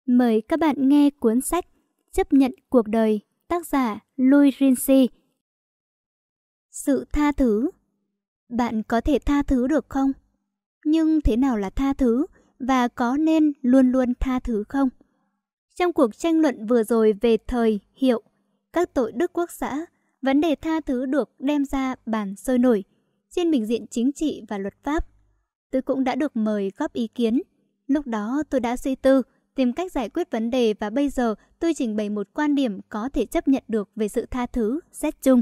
Mời các bạn nghe cuốn sách Chấp nhận cuộc đời, tác giả Louis Rinci. Sự tha thứ. Bạn có thể tha thứ được không? Nhưng thế nào là tha thứ? Và có nên luôn luôn tha thứ không? Trong cuộc tranh luận vừa rồi về thời, hiệu, các tội đức quốc xã, vấn đề tha thứ được đem ra bàn sôi nổi trên bình diện chính trị và luật pháp. Tôi cũng đã được mời góp ý kiến. Lúc đó tôi đã suy tư, tìm cách giải quyết vấn đề và bây giờ tôi trình bày một quan điểm có thể chấp nhận được về sự tha thứ, xét chung.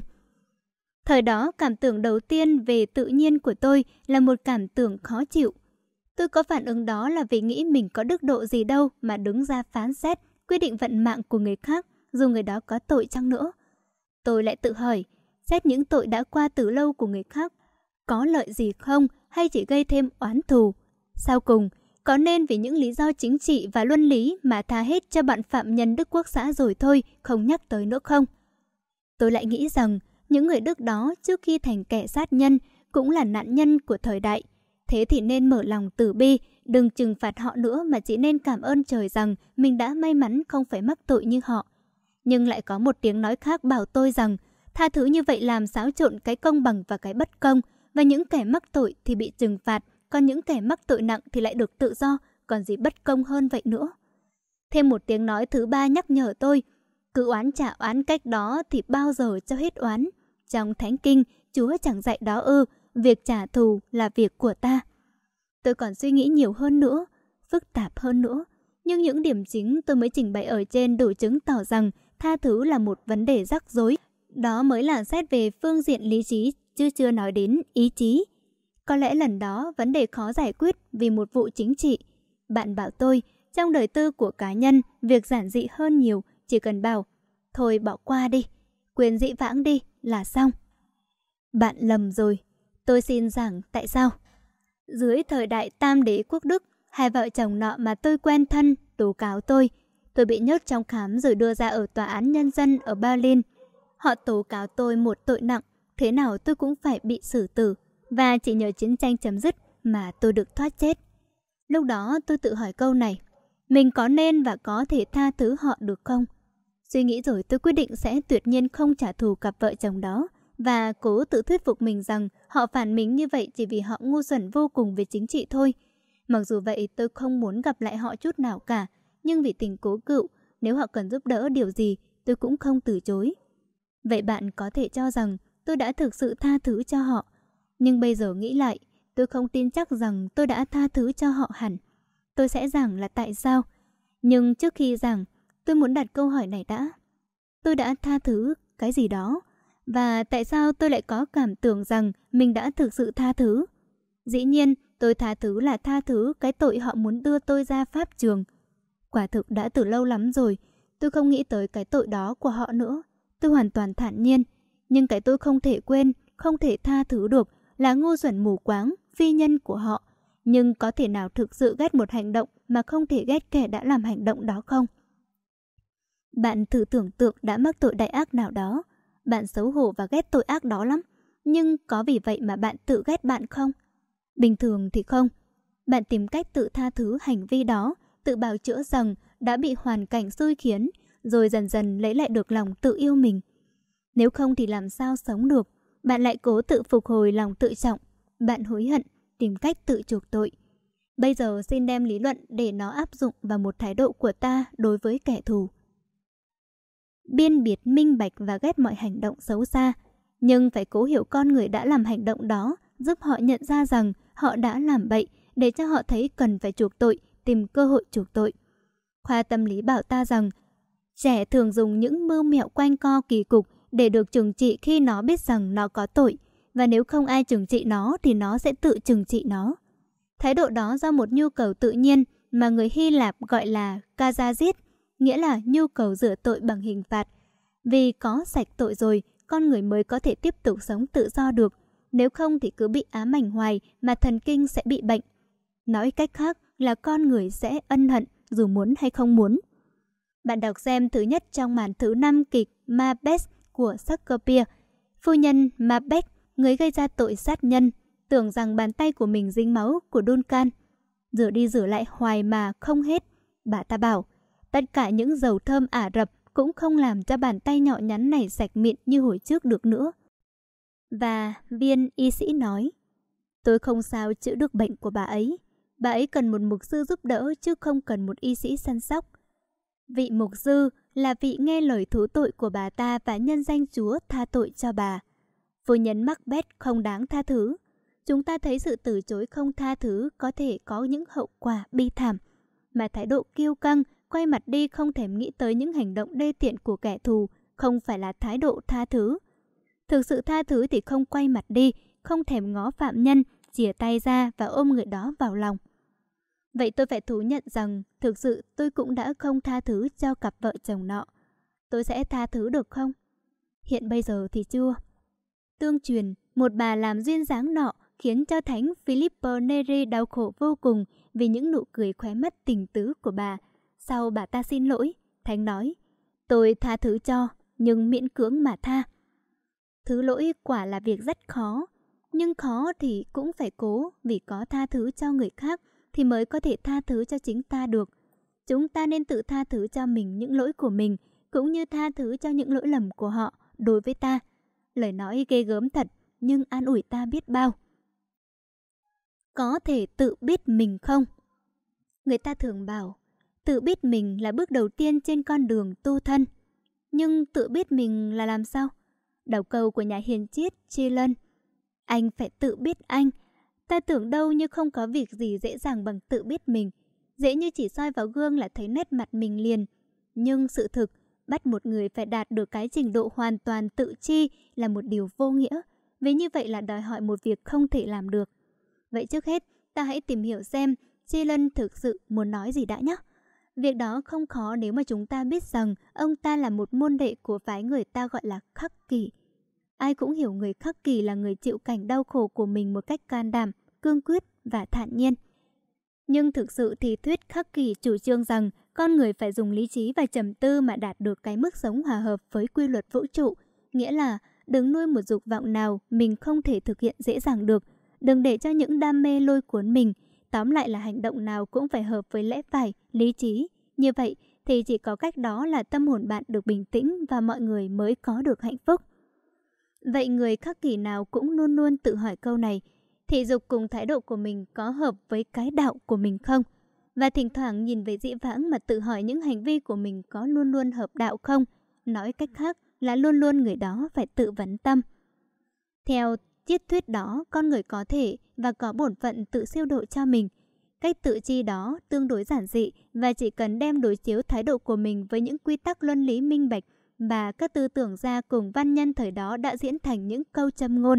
Thời đó, cảm tưởng đầu tiên về tự nhiên của tôi là một cảm tưởng khó chịu. Tôi có phản ứng đó là vì nghĩ mình có đức độ gì đâu mà đứng ra phán xét, quyết định vận mạng của người khác, dù người đó có tội chăng nữa. Tôi lại tự hỏi, xét những tội đã qua từ lâu của người khác, có lợi gì không hay chỉ gây thêm oán thù? Sau cùng, có nên vì những lý do chính trị và luân lý mà tha hết cho bọn phạm nhân Đức Quốc xã rồi thôi, không nhắc tới nữa không? Tôi lại nghĩ rằng những người Đức đó trước khi thành kẻ sát nhân cũng là nạn nhân của thời đại. Thế thì nên mở lòng từ bi, đừng trừng phạt họ nữa mà chỉ nên cảm ơn trời rằng mình đã may mắn không phải mắc tội như họ. Nhưng lại có một tiếng nói khác bảo tôi rằng tha thứ như vậy làm xáo trộn cái công bằng và cái bất công, và những kẻ mắc tội thì bị trừng phạt, còn những kẻ mắc tội nặng thì lại được tự do, còn gì bất công hơn vậy nữa. Thêm một tiếng nói thứ ba nhắc nhở tôi, cứ oán trả oán cách đó thì bao giờ cho hết oán. Trong Thánh Kinh, Chúa chẳng dạy đó ư, việc trả thù là việc của ta. Tôi còn suy nghĩ nhiều hơn nữa, phức tạp hơn nữa, nhưng những điểm chính tôi mới trình bày ở trên đủ chứng tỏ rằng tha thứ là một vấn đề rắc rối. Đó mới là xét về phương diện lý trí, chứ chưa nói đến ý chí. Có lẽ lần đó vấn đề khó giải quyết vì một vụ chính trị. Bạn bảo tôi, trong đời tư của cá nhân, việc giản dị hơn nhiều, chỉ cần bảo, thôi bỏ qua đi, quên dĩ vãng đi là xong. Bạn lầm rồi, tôi xin giảng tại sao. Dưới thời đại Tam Đế quốc Đức, hai vợ chồng nọ mà tôi quen thân tố cáo tôi bị nhốt trong khám rồi đưa ra ở tòa án nhân dân ở Berlin. Họ tố cáo tôi một tội nặng, thế nào tôi cũng phải bị xử tử, và chỉ nhờ chiến tranh chấm dứt mà tôi được thoát chết. Lúc đó tôi tự hỏi câu này, mình có nên và có thể tha thứ họ được không? Suy nghĩ rồi tôi quyết định sẽ tuyệt nhiên không trả thù cặp vợ chồng đó, và cố tự thuyết phục mình rằng họ phản mình như vậy chỉ vì họ ngu xuẩn vô cùng về chính trị thôi. Mặc dù vậy tôi không muốn gặp lại họ chút nào cả, nhưng vì tình cố cựu, nếu họ cần giúp đỡ điều gì tôi cũng không từ chối. Vậy bạn có thể cho rằng tôi đã thực sự tha thứ cho họ, nhưng bây giờ nghĩ lại, tôi không tin chắc rằng tôi đã tha thứ cho họ hẳn. Tôi sẽ giảng là tại sao, nhưng trước khi giảng, tôi muốn đặt câu hỏi này đã. Tôi đã tha thứ cái gì đó, và tại sao tôi lại có cảm tưởng rằng mình đã thực sự tha thứ? Dĩ nhiên, tôi tha thứ là tha thứ cái tội họ muốn đưa tôi ra pháp trường. Quả thực đã từ lâu lắm rồi, tôi không nghĩ tới cái tội đó của họ nữa. Tôi hoàn toàn thản nhiên, nhưng cái tôi không thể quên, không thể tha thứ được là ngu xuẩn mù quáng, phi nhân của họ. Nhưng có thể nào thực sự ghét một hành động mà không thể ghét kẻ đã làm hành động đó không? Bạn thử tưởng tượng đã mắc tội đại ác nào đó, bạn xấu hổ và ghét tội ác đó lắm, nhưng có vì vậy mà bạn tự ghét bạn không? Bình thường thì không. Bạn tìm cách tự tha thứ hành vi đó, tự bào chữa rằng đã bị hoàn cảnh xui khiến, rồi dần dần lấy lại được lòng tự yêu mình. Nếu không thì làm sao sống được? Bạn lại cố tự phục hồi lòng tự trọng. Bạn hối hận, tìm cách tự chuộc tội. Bây giờ xin đem lý luận để nó áp dụng vào một thái độ của ta đối với kẻ thù. Biên biệt minh bạch và ghét mọi hành động xấu xa, nhưng phải cố hiểu con người đã làm hành động đó, giúp họ nhận ra rằng họ đã làm bậy, để cho họ thấy cần phải chuộc tội, tìm cơ hội chuộc tội. Khoa tâm lý bảo ta rằng trẻ thường dùng những mưu mẹo quanh co kỳ cục để được trừng trị khi nó biết rằng nó có tội, và nếu không ai trừng trị nó thì nó sẽ tự trừng trị nó. Thái độ đó do một nhu cầu tự nhiên mà người Hy Lạp gọi là kazazit, nghĩa là nhu cầu rửa tội bằng hình phạt. Vì có sạch tội rồi, con người mới có thể tiếp tục sống tự do được. Nếu không thì cứ bị ám ảnh hoài mà thần kinh sẽ bị bệnh. Nói cách khác là con người sẽ ân hận dù muốn hay không muốn. Bạn đọc xem thứ nhất trong màn thứ 5 kịch Macbeth của Shakespeare. Phu nhân Macbeth, người gây ra tội sát nhân, tưởng rằng bàn tay của mình dính máu của Duncan. Rửa đi rửa lại hoài mà không hết. Bà ta bảo, Tất cả những dầu thơm Ả Rập cũng không làm cho bàn tay nhỏ nhắn này sạch miệng như hồi trước được nữa. Và viên y sĩ nói, tôi không sao chữa được bệnh của bà ấy. Bà ấy cần một mục sư giúp đỡ chứ không cần một y sĩ săn sóc. Vị mục sư là vị nghe lời thú tội của bà ta và nhân danh Chúa tha tội cho bà. Phu nhân Macbeth không đáng tha thứ. Chúng ta thấy sự từ chối không tha thứ có thể có những hậu quả bi thảm. Mà thái độ kiêu căng, quay mặt đi không thèm nghĩ tới những hành động đê tiện của kẻ thù không phải là thái độ tha thứ. Thực sự tha thứ thì không quay mặt đi, không thèm ngó phạm nhân, chìa tay ra và ôm người đó vào lòng. Vậy tôi phải thú nhận rằng thực sự tôi cũng đã không tha thứ cho cặp vợ chồng nọ. Tôi sẽ tha thứ được không? Hiện bây giờ thì chưa. Tương truyền, một bà làm duyên dáng nọ khiến cho thánh Filippo Neri đau khổ vô cùng vì những nụ cười khóe mắt tình tứ của bà. Sau bà ta xin lỗi, thánh nói, tôi tha thứ cho, nhưng miễn cưỡng mà tha. Thứ lỗi quả là việc rất khó, nhưng khó thì cũng phải cố, vì có tha thứ cho người khác thì mới có thể tha thứ cho chính ta được. Chúng ta nên tự tha thứ cho mình những lỗi của mình, cũng như tha thứ cho những lỗi lầm của họ đối với ta. Lời nói ghê gớm thật, nhưng an ủi ta biết bao. Có thể tự biết mình không? Người ta thường bảo, tự biết mình là bước đầu tiên trên con đường tu thân. Nhưng tự biết mình là làm sao? Đầu câu của nhà hiền triết Chilân, anh phải tự biết anh. Ta tưởng đâu như không có việc gì dễ dàng bằng tự biết mình. Dễ như chỉ soi vào gương là thấy nét mặt mình liền. Nhưng sự thực, bắt một người phải đạt được cái trình độ hoàn toàn tự tri là một điều vô nghĩa. Vì như vậy là đòi hỏi một việc không thể làm được. Vậy trước hết, ta hãy tìm hiểu xem Chilân thực sự muốn nói gì đã nhé. Việc đó không khó nếu mà chúng ta biết rằng ông ta là một môn đệ của phái người ta gọi là khắc kỷ. Ai cũng hiểu người khắc kỷ là người chịu cảnh đau khổ của mình một cách can đảm, cương quyết và thản nhiên. Nhưng thực sự thì thuyết khắc kỷ chủ trương rằng con người phải dùng lý trí và trầm tư mà đạt được cái mức sống hòa hợp với quy luật vũ trụ. Nghĩa là đừng nuôi một dục vọng nào mình không thể thực hiện dễ dàng được. Đừng để cho những đam mê lôi cuốn mình. Tóm lại là hành động nào cũng phải hợp với lẽ phải, lý trí. Như vậy thì chỉ có cách đó là tâm hồn bạn được bình tĩnh và mọi người mới có được hạnh phúc. Vậy người khắc kỷ nào cũng luôn luôn tự hỏi câu này, thị dục cùng thái độ của mình có hợp với cái đạo của mình không? Và thỉnh thoảng nhìn về dĩ vãng mà tự hỏi những hành vi của mình có luôn luôn hợp đạo không? Nói cách khác là luôn luôn người đó phải tự vấn tâm. Theo triết thuyết đó, con người có thể và có bổn phận tự siêu độ cho mình. Cách tự chi đó tương đối giản dị và chỉ cần đem đối chiếu thái độ của mình với những quy tắc luân lý minh bạch và các tư tưởng gia cùng văn nhân thời đó đã diễn thành những câu châm ngôn.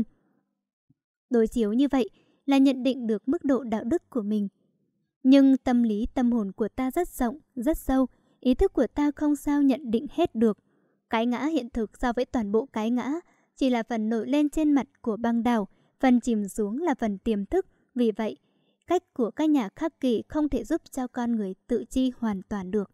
Đối chiếu như vậy là nhận định được mức độ đạo đức của mình. Nhưng tâm lý tâm hồn của ta rất rộng, rất sâu, ý thức của ta không sao nhận định hết được. Cái ngã hiện thực so với toàn bộ cái ngã chỉ là phần nổi lên trên mặt của băng đảo, phần chìm xuống là phần tiềm thức. Vì vậy, cách của các nhà khắc kỷ không thể giúp cho con người tự chi hoàn toàn được.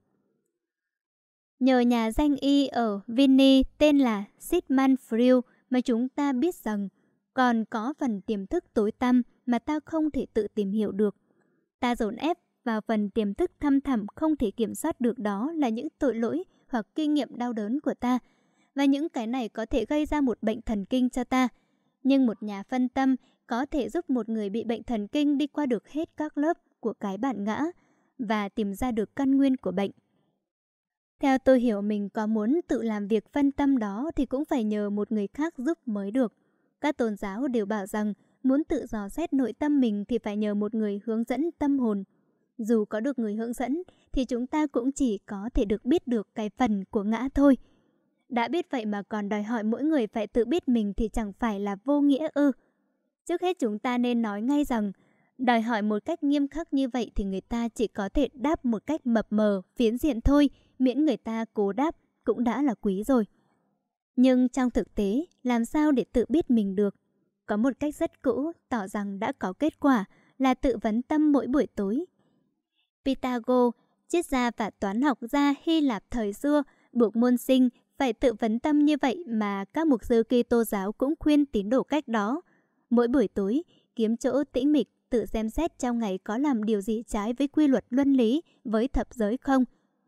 Nhờ nhà danh y ở Vinny tên là Sigmund Freud mà chúng ta biết rằng còn có phần tiềm thức tối tăm mà ta không thể tự tìm hiểu được. Ta dồn ép vào phần tiềm thức thăm thẳm không thể kiểm soát được, đó là những tội lỗi hoặc kinh nghiệm đau đớn của ta. Và những cái này có thể gây ra một bệnh thần kinh cho ta. Nhưng một nhà phân tâm có thể giúp một người bị bệnh thần kinh đi qua được hết các lớp của cái bản ngã và tìm ra được căn nguyên của bệnh. Theo tôi hiểu, mình có muốn tự làm việc phân tâm đó thì cũng phải nhờ một người khác giúp mới được. Các tôn giáo đều bảo rằng muốn tự dò xét nội tâm mình thì phải nhờ một người hướng dẫn tâm hồn. Dù có được người hướng dẫn thì chúng ta cũng chỉ có thể được biết được cái phần của ngã thôi. Đã biết vậy mà còn đòi hỏi mỗi người phải tự biết mình thì chẳng phải là vô nghĩa ư? Trước hết chúng ta nên nói ngay rằng đòi hỏi một cách nghiêm khắc như vậy thì người ta chỉ có thể đáp một cách mập mờ, phiến diện thôi, miễn người ta cố đáp cũng đã là quý rồi. Nhưng trong thực tế, làm sao để tự biết mình được? Có một cách rất cũ tỏ rằng đã có kết quả là tự vấn tâm mỗi buổi tối. Pythagore, triết gia và toán học gia Hy Lạp thời xưa, buộc môn sinh phải tự vấn tâm như vậy mà các mục sư Kitô giáo cũng khuyên tín đồ cách đó. Mỗi buổi tối, kiếm chỗ tĩnh mịch, tự xem xét trong ngày có làm điều gì trái với quy luật luân lý, với thập giới không.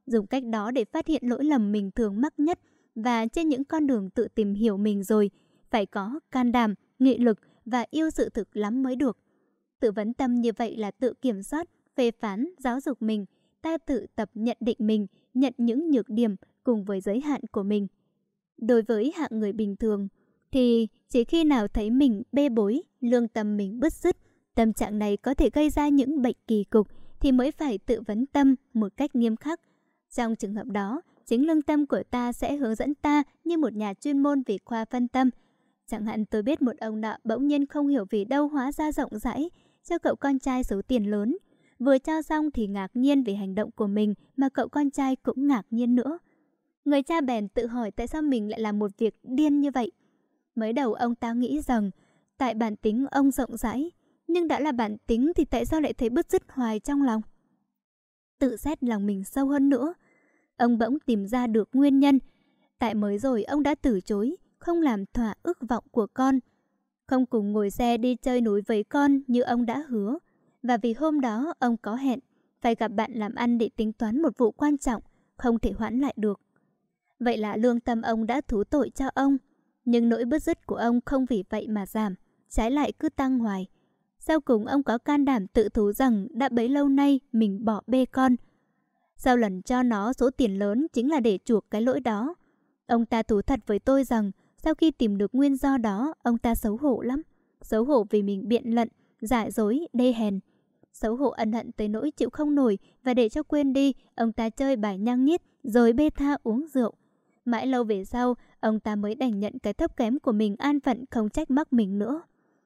dùng cách đó để phát hiện lỗi lầm mình thường mắc nhất, và trên những con đường tự tìm hiểu mình rồi, phải có can đảm, nghị lực và yêu sự thực lắm mới được. Tự vấn tâm như vậy là tự kiểm soát, phê phán, giáo dục mình. Ta tự tập nhận định mình, nhận những nhược điểm cùng với giới hạn của mình. Đối với hạng người bình thường, thì chỉ khi nào thấy mình bê bối, lương tâm mình bứt rứt, tâm trạng này có thể gây ra những bệnh kỳ cục, thì mới phải tự vấn tâm một cách nghiêm khắc. Trong trường hợp đó, chính lương tâm của ta sẽ hướng dẫn ta như một nhà chuyên môn về khoa phân tâm. Chẳng hạn tôi biết một ông nọ bỗng nhiên không hiểu vì đâu hóa ra rộng rãi cho cậu con trai số tiền lớn. Vừa cho xong thì ngạc nhiên về hành động của mình, mà cậu con trai cũng ngạc nhiên nữa. Người cha bèn tự hỏi tại sao mình lại làm một việc điên như vậy. Mới đầu ông ta nghĩ rằng tại bản tính ông rộng rãi, nhưng đã là bản tính thì tại sao lại thấy bứt rứt hoài trong lòng. Tự xét lòng mình sâu hơn nữa, ông bỗng tìm ra được nguyên nhân. Tại mới rồi ông đã từ chối, không làm thỏa ước vọng của con, không cùng ngồi xe đi chơi núi với con như ông đã hứa. Và vì hôm đó ông có hẹn phải gặp bạn làm ăn để tính toán một vụ quan trọng, không thể hoãn lại được. Vậy là lương tâm ông đã thú tội cho ông. Nhưng nỗi bứt rứt của ông không vì vậy mà giảm, trái lại cứ tăng hoài. Sau cùng ông có can đảm tự thú rằng đã bấy lâu nay mình bỏ bê con. Sau lần cho nó số tiền lớn chính là để chuộc cái lỗi đó. Ông ta thú thật với tôi rằng sau khi tìm được nguyên do đó, ông ta xấu hổ lắm. Xấu hổ vì mình biện lận, giả dối, đê hèn. Xấu hổ ân hận tới nỗi chịu không nổi, và để cho quên đi, ông ta chơi bài nhăng nhít rồi bê tha uống rượu. Mãi lâu về sau, ông ta mới đành nhận cái thấp kém của mình, an phận không trách móc mình nữa.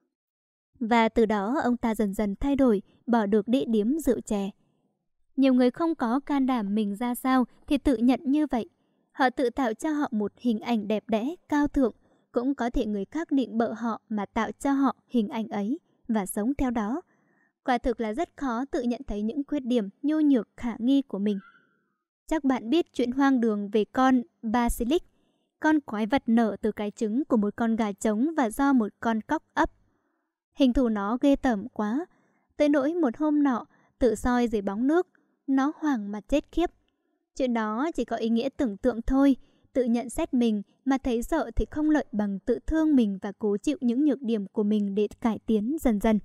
Và từ đó ông ta dần dần thay đổi, bỏ được đĩ điếm rượu chè. Nhiều người không có can đảm mình ra sao thì tự nhận như vậy. Họ tự tạo cho họ một hình ảnh đẹp đẽ, cao thượng. Cũng có thể người khác nịnh bợ họ mà tạo cho họ hình ảnh ấy và sống theo đó. Quả thực là rất khó tự nhận thấy những khuyết điểm nhu nhược khả nghi của mình. Chắc bạn biết chuyện hoang đường về con Basilisk, con quái vật nở từ cái trứng của một con gà trống và do một con cóc ấp. Hình thù nó ghê tởm quá, tới nỗi một hôm nọ tự soi dưới bóng nước, nó hoảng mà chết khiếp. Chuyện đó chỉ có ý nghĩa tưởng tượng thôi, tự nhận xét mình mà thấy sợ thì không lợi bằng tự thương mình và cố chịu những nhược điểm của mình để cải tiến dần dần.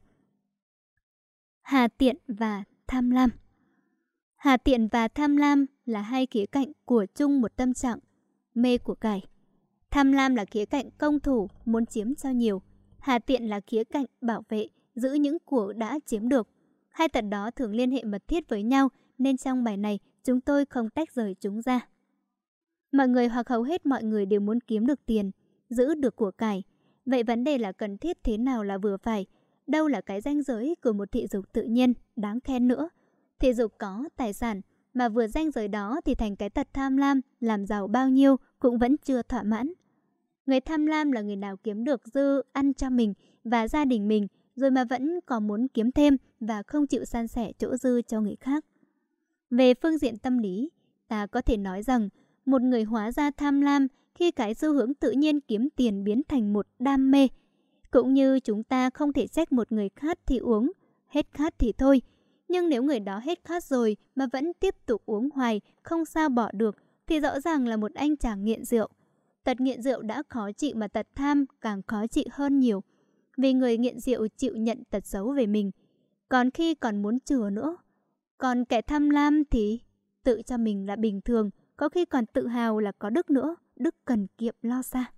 Hà tiện và tham lam. Hà tiện và tham lam là hai khía cạnh của chung một tâm trạng mê của cải. Tham lam là khía cạnh công thủ, muốn chiếm cho nhiều. Hà tiện là khía cạnh bảo vệ, giữ những của đã chiếm được. Hai tật đó thường liên hệ mật thiết với nhau, nên trong bài này chúng tôi không tách rời chúng ra. Mọi người hoặc hầu hết mọi người đều muốn kiếm được tiền, giữ được của cải. Vậy vấn đề là cần thiết thế nào là vừa phải? Đâu là cái ranh giới của một thị dục tự nhiên, đáng khen nữa? Thị dục có tài sản, mà vừa ranh giới đó thì thành cái tật tham lam, làm giàu bao nhiêu cũng vẫn chưa thỏa mãn. Người tham lam là người nào kiếm được dư ăn cho mình và gia đình mình, rồi mà vẫn còn muốn kiếm thêm và không chịu san sẻ chỗ dư cho người khác. Về phương diện tâm lý, ta có thể nói rằng một người hóa ra tham lam khi cái xu hướng tự nhiên kiếm tiền biến thành một đam mê. Cũng như chúng ta không thể trách một người khát thì uống, hết khát thì thôi. Nhưng nếu người đó hết khát rồi mà vẫn tiếp tục uống hoài, không sao bỏ được, thì rõ ràng là một anh chàng nghiện rượu. Tật nghiện rượu đã khó chịu mà tật tham càng khó chịu hơn nhiều. Vì người nghiện rượu chịu nhận tật xấu về mình, còn khi còn muốn chừa nữa. Còn kẻ tham lam thì tự cho mình là bình thường, có khi còn tự hào là có đức nữa, đức cần kiệm lo xa.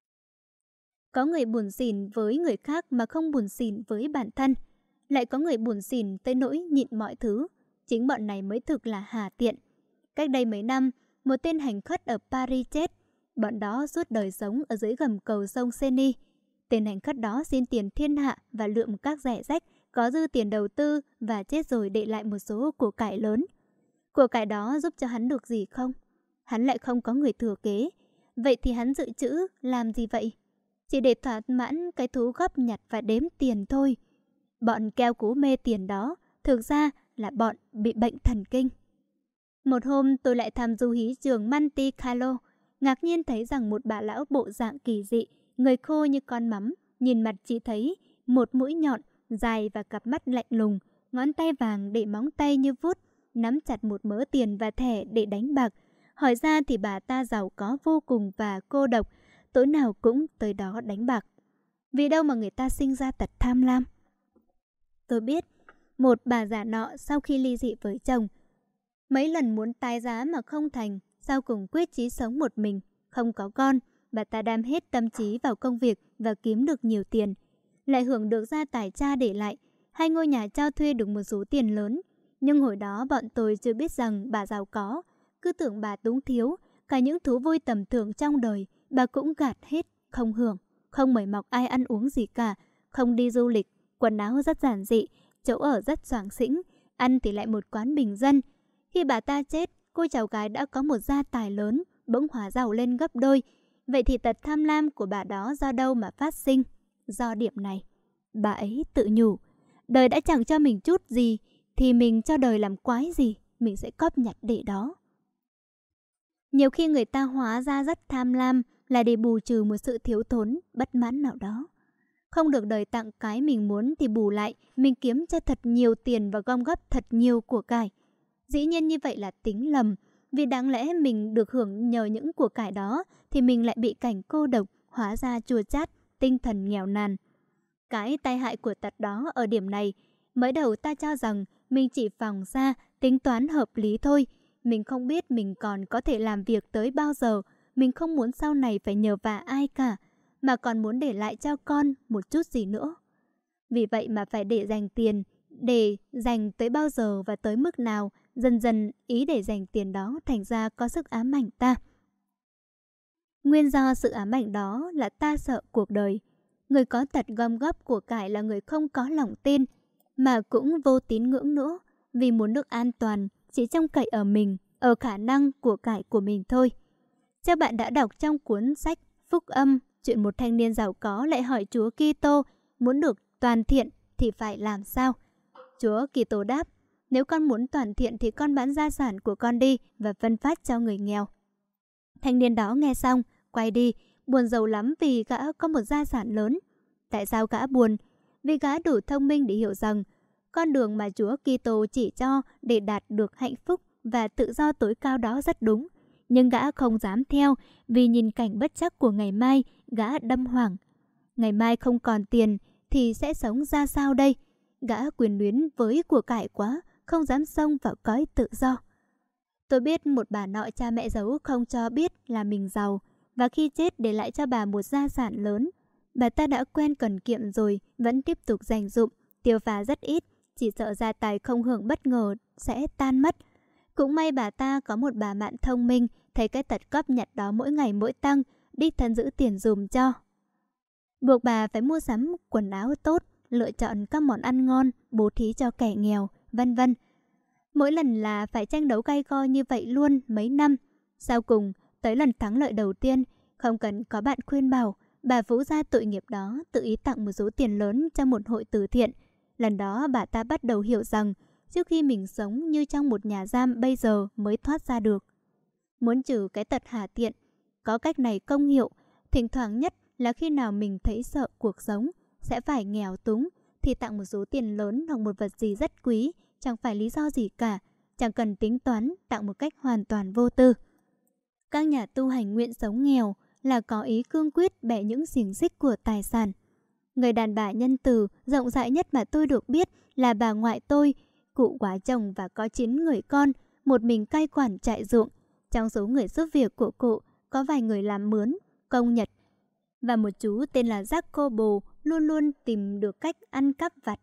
Có người buồn xỉn với người khác mà không buồn xỉn với bản thân. Lại có người buồn xỉn tới nỗi nhịn mọi thứ. Chính bọn này mới thực là hà tiện. Cách đây mấy năm, một tên hành khất ở Paris chết. Bọn đó suốt đời sống ở dưới gầm cầu sông Seine. Tên hành khất đó xin tiền thiên hạ và lượm các rẻ rách, có dư tiền đầu tư và chết rồi để lại một số của cải lớn. Của cải đó giúp cho hắn được gì không? Hắn lại không có người thừa kế. Vậy thì hắn dự trữ làm gì vậy? Chỉ để thỏa mãn cái thú góp nhặt và đếm tiền thôi. Bọn keo cú mê tiền đó thực ra là bọn bị bệnh thần kinh. Một hôm tôi lại thăm du hí trường Monte Carlo, ngạc nhiên thấy rằng một bà lão bộ dạng kỳ dị, người khô như con mắm, nhìn mặt chỉ thấy một mũi nhọn, dài và cặp mắt lạnh lùng, ngón tay vàng để móng tay như vuốt, nắm chặt một mớ tiền và thẻ để đánh bạc. Hỏi ra thì bà ta giàu có vô cùng và cô độc, tối nào cũng tới đó đánh bạc. Vì đâu mà người ta sinh ra tật tham lam? Tôi biết, một bà già nọ sau khi ly dị với chồng, mấy lần muốn tái giá mà không thành, sau cùng quyết chí sống một mình, không có con. Bà ta đam hết tâm trí vào công việc và kiếm được nhiều tiền, lại hưởng được gia tài cha để lại, 2 ngôi nhà cho thuê được một số tiền lớn. Nhưng hồi đó bọn tôi chưa biết rằng bà giàu có, cứ tưởng bà túng thiếu, cả những thú vui tầm thường trong đời bà cũng gạt hết, không hưởng, không mời mọc ai ăn uống gì cả, không đi du lịch, quần áo rất giản dị, chỗ ở rất xoàng xĩnh, ăn thì lại một quán bình dân. Khi bà ta chết, cô cháu gái đã có một gia tài lớn, bỗng hóa giàu lên gấp đôi. Vậy thì tật tham lam của bà đó do đâu mà phát sinh? Do điểm này. Bà ấy tự nhủ, đời đã chẳng cho mình chút gì, thì mình cho đời làm quái gì, mình sẽ cóp nhặt để đó. Nhiều khi người ta hóa ra rất tham lam là để bù trừ một sự thiếu thốn, bất mãn nào đó. Không được đời tặng cái mình muốn thì bù lại, mình kiếm cho thật nhiều tiền và gom góp thật nhiều của cải. Dĩ nhiên như vậy là tính lầm, vì đáng lẽ mình được hưởng nhờ những của cải đó thì mình lại bị cảnh cô độc, hóa ra chua chát, tinh thần nghèo nàn. Cái tai hại của tật đó ở điểm này, mới đầu ta cho rằng mình chỉ phòng ra tính toán hợp lý thôi. Mình không biết mình còn có thể làm việc tới bao giờ, mình không muốn sau này phải nhờ vả ai cả, mà còn muốn để lại cho con một chút gì nữa. Vì vậy mà phải để dành tiền, để dành tới bao giờ và tới mức nào, dần dần ý để dành tiền đó thành ra có sức ám ảnh ta. Nguyên do sự ám ảnh đó là ta sợ cuộc đời. Người có tật gom góp của cải là người không có lòng tin, mà cũng vô tín ngưỡng nữa, vì muốn được an toàn, chỉ trông cậy ở mình, ở khả năng của cải của mình thôi. Chắc bạn đã đọc trong cuốn sách Phúc Âm, chuyện một thanh niên giàu có lại hỏi Chúa Kitô muốn được toàn thiện thì phải làm sao? Chúa Kitô đáp, nếu con muốn toàn thiện thì con bán gia sản của con đi và phân phát cho người nghèo. Thanh niên đó nghe xong, quay đi, buồn rầu lắm vì gã có một gia sản lớn. Tại sao gã buồn? Vì gã đủ thông minh để hiểu rằng con đường mà Chúa Kitô chỉ cho để đạt được hạnh phúc và tự do tối cao đó rất đúng. Nhưng gã không dám theo vì nhìn cảnh bất trắc của ngày mai, gã đâm hoảng. Ngày mai không còn tiền thì sẽ sống ra sao đây? Gã quyền luyến với của cải quá, không dám xông vào cõi tự do. Tôi biết một bà nọ cha mẹ giấu không cho biết là mình giàu, và khi chết để lại cho bà một gia sản lớn. Bà ta đã quen cần kiệm rồi, vẫn tiếp tục dành dụm, tiêu pha rất ít, chỉ sợ gia tài không hưởng bất ngờ sẽ tan mất. Cũng may bà ta có một bà bạn thông minh, thấy cái tật cóp nhặt đó mỗi ngày mỗi tăng, đích thân giữ tiền dùm cho. Buộc bà phải mua sắm quần áo tốt, lựa chọn các món ăn ngon, bố thí cho kẻ nghèo, vân vân. Mỗi lần là phải tranh đấu gay go như vậy luôn mấy năm. Sau cùng, tới lần thắng lợi đầu tiên, không cần có bạn khuyên bảo, bà vũ ra tội nghiệp đó tự ý tặng một số tiền lớn cho một hội từ thiện. Lần đó bà ta bắt đầu hiểu rằng trước khi mình sống như trong một nhà giam bây giờ mới thoát ra được. Muốn trừ cái tật hà tiện, có cách này công hiệu. Thỉnh thoảng nhất là khi nào mình thấy sợ cuộc sống sẽ phải nghèo túng thì tặng một số tiền lớn hoặc một vật gì rất quý, chẳng phải lý do gì cả, chẳng cần tính toán, tặng một cách hoàn toàn vô tư. Các nhà tu hành nguyện sống nghèo là có ý cương quyết bẻ những xiềng xích của tài sản. Người đàn bà nhân từ, rộng rãi nhất mà tôi được biết là bà ngoại tôi. Cụ quá chồng và có 9 người con, một mình cai quản trại ruộng. Trong số người giúp việc của cụ có vài người làm mướn, công nhật, và một chú tên là Jacobo luôn luôn tìm được cách ăn cắp vặt.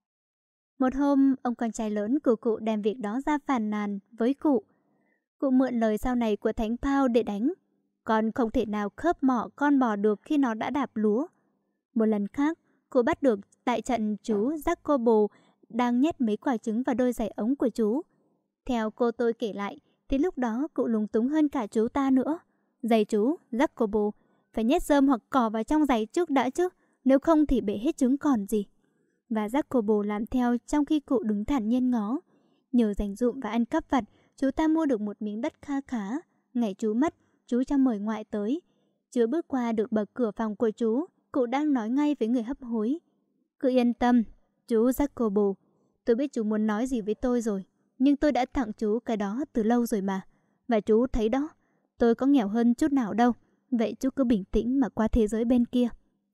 Một hôm, ông con trai lớn của cụ đem việc đó ra phàn nàn với cụ. Cụ mượn lời sau này của Thánh Paul để đánh. Con không thể nào khớp mỏ con bò được khi nó đã đạp lúa. Một lần khác, cụ bắt được tại trận chú Jacobo đang nhét mấy quả trứng vào đôi giày ống của chú. Theo cô tôi kể lại, thì lúc đó cụ lúng túng hơn cả chú ta nữa. Giày chú, Jacobo, phải nhét rơm hoặc cỏ vào trong giày trước đã chứ, nếu không thì bể hết trứng còn gì. Và Jacobo làm theo trong khi cụ đứng thản nhiên ngó. Nhờ dành dụm và ăn cắp vặt, chú ta mua được một miếng đất kha khá. Ngày chú mất, chú cho mời ngoại tới. Chưa bước qua được bậc cửa phòng của chú, cụ đang nói ngay với người hấp hối. Cứ yên tâm, chú Jacobo, tôi biết chú muốn nói gì với tôi rồi. nhưng tôi đã tặng chú cái đó từ lâu rồi mà. Và chú thấy đó, tôi có nghèo hơn chút nào đâu. Vậy chú cứ bình tĩnh mà qua thế giới bên kia.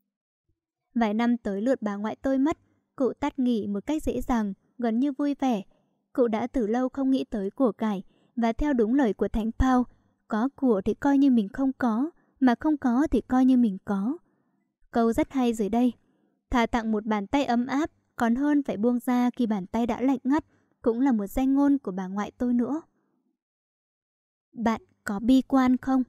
Vài năm tới lượt bà ngoại tôi mất, cụ tắt nghỉ một cách dễ dàng, gần như vui vẻ. Cụ đã từ lâu không nghĩ tới của cải, và theo đúng lời của Thánh Paul, có của thì coi như mình không có, mà không có thì coi như mình có. Câu rất hay dưới đây: thà tặng một bàn tay ấm áp, còn hơn phải buông ra khi bàn tay đã lạnh ngắt, cũng là một danh ngôn của bà ngoại tôi nữa. Bạn có bi quan không?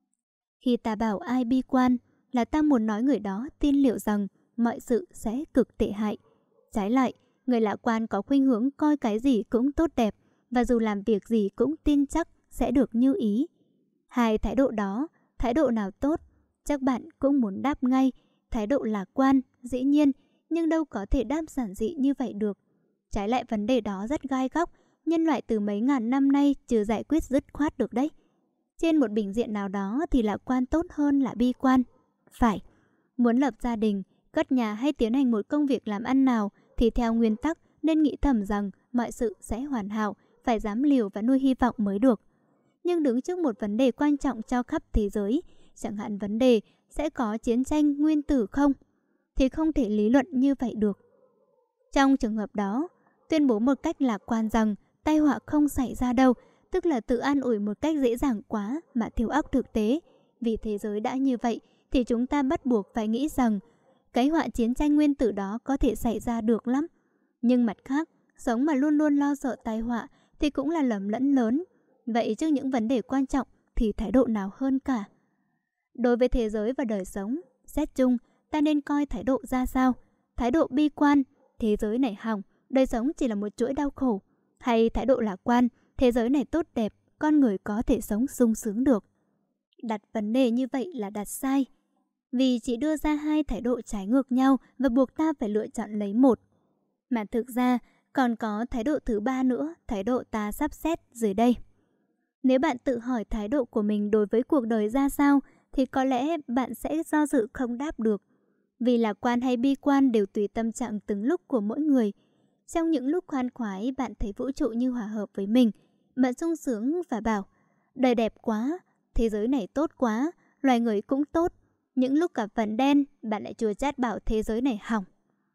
Khi ta bảo ai bi quan, là ta muốn nói người đó tin liệu rằng mọi sự sẽ cực tệ hại. Trái lại, người lạc quan có khuynh hướng coi cái gì cũng tốt đẹp, và dù làm việc gì cũng tin chắc sẽ được như ý. Hai thái độ đó, thái độ nào tốt, chắc bạn cũng muốn đáp ngay. Thái độ lạc quan, dĩ nhiên, nhưng đâu có thể đáp giản dị như vậy được. Trái lại, vấn đề đó rất gai góc, nhân loại từ mấy ngàn năm nay chưa giải quyết dứt khoát được đấy. Trên một bình diện nào đó thì lạc quan tốt hơn là bi quan. Phải, muốn lập gia đình, cất nhà hay tiến hành một công việc làm ăn nào thì theo nguyên tắc nên nghĩ thầm rằng mọi sự sẽ hoàn hảo, phải dám liều và nuôi hy vọng mới được. Nhưng đứng trước một vấn đề quan trọng cho khắp thế giới, chẳng hạn vấn đề sẽ có chiến tranh nguyên tử không, thì không thể lý luận như vậy được. Trong trường hợp đó, tuyên bố một cách lạc quan rằng tai họa không xảy ra đâu, tức là tự an ủi một cách dễ dàng quá mà thiếu óc thực tế. Vì thế giới đã như vậy thì chúng ta bắt buộc phải nghĩ rằng cái họa chiến tranh nguyên tử đó có thể xảy ra được lắm. Nhưng mặt khác, sống mà luôn luôn lo sợ tai họa thì cũng là lầm lẫn lớn. Vậy trước những vấn đề quan trọng thì thái độ nào hơn cả? Đối với thế giới và đời sống, xét chung, ta nên coi thái độ ra sao? Thái độ bi quan, thế giới này hỏng, đời sống chỉ là một chuỗi đau khổ. Hay thái độ lạc quan, thế giới này tốt đẹp, con người có thể sống sung sướng được. Đặt vấn đề như vậy là đặt sai. Vì chỉ đưa ra hai thái độ trái ngược nhau và buộc ta phải lựa chọn lấy một. Mà thực ra còn có thái độ thứ ba nữa, thái độ ta sắp xét dưới đây. Nếu bạn tự hỏi thái độ của mình đối với cuộc đời ra sao thì có lẽ bạn sẽ do dự không đáp được. Vì lạc quan hay bi quan đều tùy tâm trạng từng lúc của mỗi người. Trong những lúc khoan khoái, bạn thấy vũ trụ như hòa hợp với mình. Bạn sung sướng và bảo, đời đẹp quá, thế giới này tốt quá, loài người cũng tốt. Những lúc gặp vấn đen, bạn lại chua chát bảo thế giới này hỏng.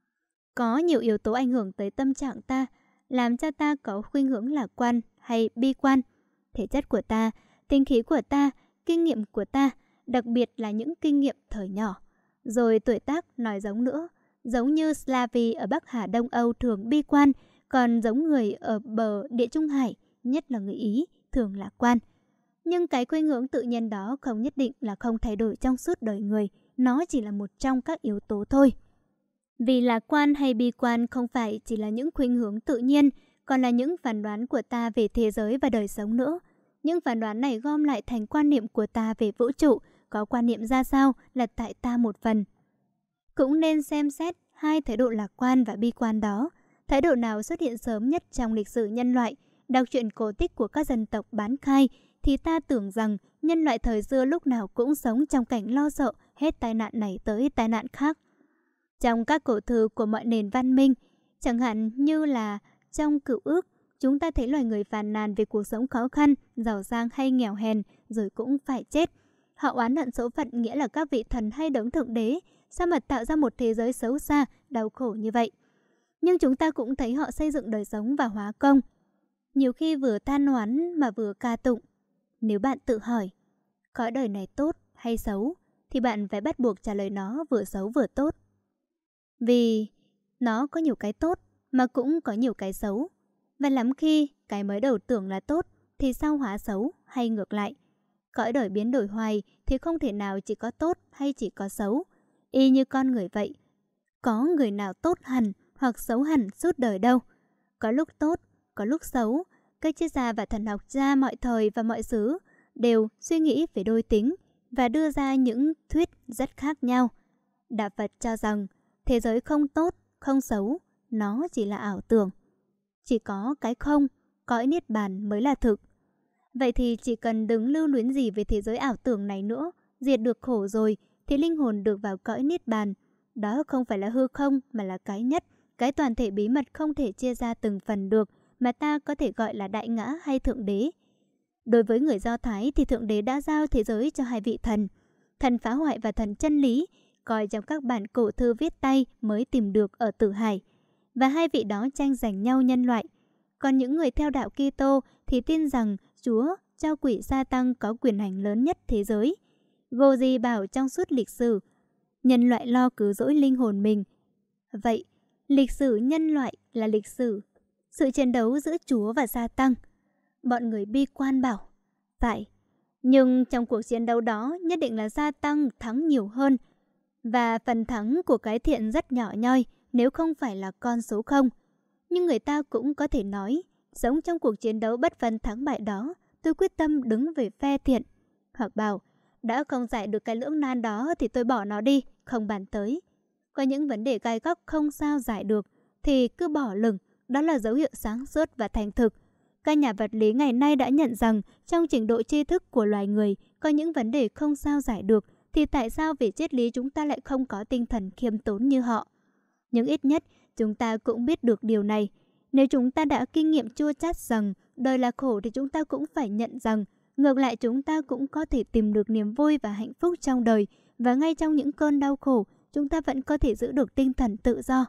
Có nhiều yếu tố ảnh hưởng tới tâm trạng ta, làm cho ta có khuynh hướng lạc quan hay bi quan. Thể chất của ta, tính khí của ta, kinh nghiệm của ta, đặc biệt là những kinh nghiệm thời nhỏ. Rồi tuổi tác nói giống nữa, giống như Slavi ở Bắc Hà Đông Âu thường bi quan, còn giống người ở bờ Địa Trung Hải, nhất là người Ý, thường lạc quan. Nhưng cái khuynh hướng tự nhiên đó không nhất định là không thay đổi trong suốt đời người, nó chỉ là một trong các yếu tố thôi. Vì lạc quan hay bi quan không phải chỉ là những khuynh hướng tự nhiên, còn là những phán đoán của ta về thế giới và đời sống nữa. Những phán đoán này gom lại thành quan niệm của ta về vũ trụ, có quan niệm ra sao là tại ta một phần. Cũng nên xem xét hai thái độ lạc quan và bi quan đó. Thái độ nào xuất hiện sớm nhất trong lịch sử nhân loại? Đọc truyện cổ tích của các dân tộc bán khai thì ta tưởng rằng nhân loại thời xưa lúc nào cũng sống trong cảnh lo sợ hết tai nạn này tới tai nạn khác. Trong các cổ thư của mọi nền văn minh, chẳng hạn như là trong Cựu Ước, chúng ta thấy loài người phàn nàn về cuộc sống khó khăn, giàu sang hay nghèo hèn, rồi cũng phải chết. Họ oán hận số phận, nghĩa là các vị thần hay đấng thượng đế, sao mà tạo ra một thế giới xấu xa, đau khổ như vậy. Nhưng chúng ta cũng thấy họ xây dựng đời sống và hóa công, nhiều khi vừa than oán mà vừa ca tụng. Nếu bạn tự hỏi, cõi đời này tốt hay xấu, thì bạn phải bắt buộc trả lời nó vừa xấu vừa tốt. Vì nó có nhiều cái tốt mà cũng có nhiều cái xấu. Và lắm khi cái mới đầu tưởng là tốt thì sau hóa xấu hay ngược lại. Cõi đời biến đổi hoài thì không thể nào chỉ có tốt hay chỉ có xấu. Y như con người vậy, có người nào tốt hẳn hoặc xấu hẳn suốt đời đâu. Có lúc tốt, có lúc xấu. Các triết gia và thần học gia mọi thời và mọi xứ đều suy nghĩ về đôi tính và đưa ra những thuyết rất khác nhau. Đạo Phật cho rằng thế giới không tốt, không xấu, nó chỉ là ảo tưởng. Chỉ có cái không, cõi niết bàn mới là thực. Vậy thì chỉ cần đừng lưu luyến gì về thế giới ảo tưởng này nữa, diệt được khổ rồi thì linh hồn được vào cõi niết bàn. Đó không phải là hư không mà là cái nhất, cái toàn thể bí mật không thể chia ra từng phần được, mà ta có thể gọi là đại ngã hay thượng đế. Đối với người Do Thái thì thượng đế đã giao thế giới cho hai vị thần, thần phá hoại và thần chân lý, coi trong các bản cổ thư viết tay mới tìm được ở Tử Hải, và hai vị đó tranh giành nhau nhân loại. Còn những người theo đạo Kitô thì tin rằng Chúa cho quỷ Sa-tăng có quyền hành lớn nhất thế giới. Goji bảo trong suốt lịch sử, nhân loại lo cứu rỗi linh hồn mình. Vậy, lịch sử nhân loại là lịch sử sự chiến đấu giữa Chúa và Sa-tăng. Bọn người bi quan bảo, phải, nhưng trong cuộc chiến đấu đó nhất định là Sa-tăng thắng nhiều hơn, và phần thắng của cái thiện rất nhỏ nhoi nếu không phải là con số 0. Nhưng người ta cũng có thể nói, sống trong cuộc chiến đấu bất phân thắng bại đó, tôi quyết tâm đứng về phe thiện. Hoặc bảo, đã không giải được cái lưỡng nan đó thì tôi bỏ nó đi, không bàn tới. Có những vấn đề gai góc không sao giải được thì cứ bỏ lửng, đó là dấu hiệu sáng suốt và thành thực. Các nhà vật lý ngày nay đã nhận rằng trong trình độ tri thức của loài người có những vấn đề không sao giải được, thì tại sao về triết lý chúng ta lại không có tinh thần khiêm tốn như họ? Nhưng ít nhất chúng ta cũng biết được điều này. Nếu chúng ta đã kinh nghiệm chua chát rằng đời là khổ thì chúng ta cũng phải nhận rằng ngược lại chúng ta cũng có thể tìm được niềm vui và hạnh phúc trong đời, và ngay trong những cơn đau khổ chúng ta vẫn có thể giữ được tinh thần tự do.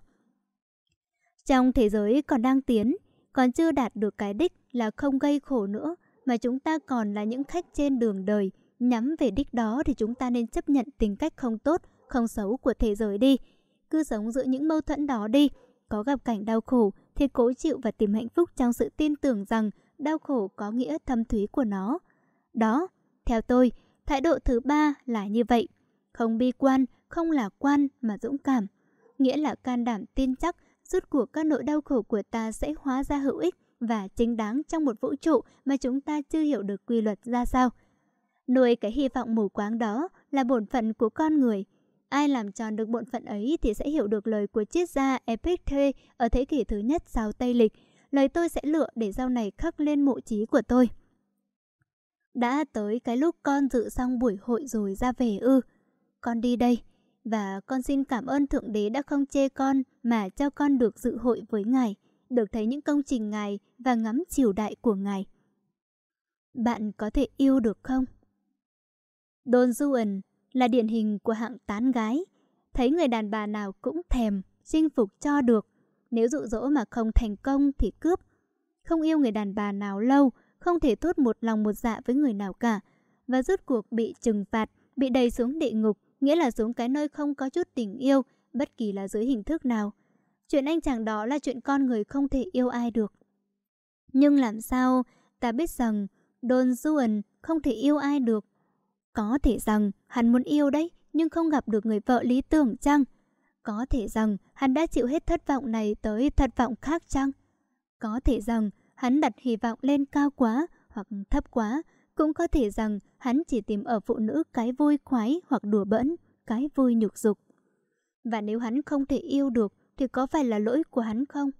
Trong thế giới còn đang tiến, còn chưa đạt được cái đích là không gây khổ nữa, mà chúng ta còn là những khách trên đường đời. Nhắm về đích đó thì chúng ta nên chấp nhận tính cách không tốt, không xấu của thế giới đi. Cứ sống giữa những mâu thuẫn đó đi. Có gặp cảnh đau khổ thì cố chịu và tìm hạnh phúc trong sự tin tưởng rằng đau khổ có nghĩa thâm thúy của nó. Đó, theo tôi, thái độ thứ 3 là như vậy. Không bi quan, không lạc quan mà dũng cảm. Nghĩa là can đảm tin chắc rốt cuộc các nỗi đau khổ của ta sẽ hóa ra hữu ích và chính đáng trong một vũ trụ mà chúng ta chưa hiểu được quy luật ra sao. Nuôi cái hy vọng mù quáng đó là bổn phận của con người. Ai làm tròn được bổn phận ấy thì sẽ hiểu được lời của triết gia Epictetus ở thế kỷ thứ nhất sau Tây Lịch. Lời tôi sẽ lựa để sau này khắc lên mộ chí của tôi. Đã tới cái lúc con dự xong buổi hội rồi ra về ư? Con đi đây, và con xin cảm ơn Thượng Đế đã không chê con mà cho con được dự hội với Ngài, được thấy những công trình Ngài và ngắm triều đại của Ngài. Bạn có thể yêu được không? Don Juan là điển hình của hạng tán gái. Thấy người đàn bà nào cũng thèm, chinh phục cho được. Nếu dụ dỗ mà không thành công thì cướp. Không yêu người đàn bà nào lâu, không thể tốt một lòng một dạ với người nào cả. Và rốt cuộc bị trừng phạt, bị đày xuống địa ngục, nghĩa là xuống cái nơi không có chút tình yêu, bất kỳ là dưới hình thức nào. Chuyện anh chàng đó là chuyện con người không thể yêu ai được. Nhưng làm sao ta biết rằng Don Juan không thể yêu ai được? Có thể rằng hắn muốn yêu đấy, nhưng không gặp được người vợ lý tưởng chăng? Có thể rằng hắn đã chịu hết thất vọng này tới thất vọng khác chăng? Có thể rằng hắn đặt hy vọng lên cao quá hoặc thấp quá. Cũng có thể rằng hắn chỉ tìm ở phụ nữ cái vui khoái hoặc đùa bỡn, cái vui nhục dục. Và nếu hắn không thể yêu được thì có phải là lỗi của hắn không?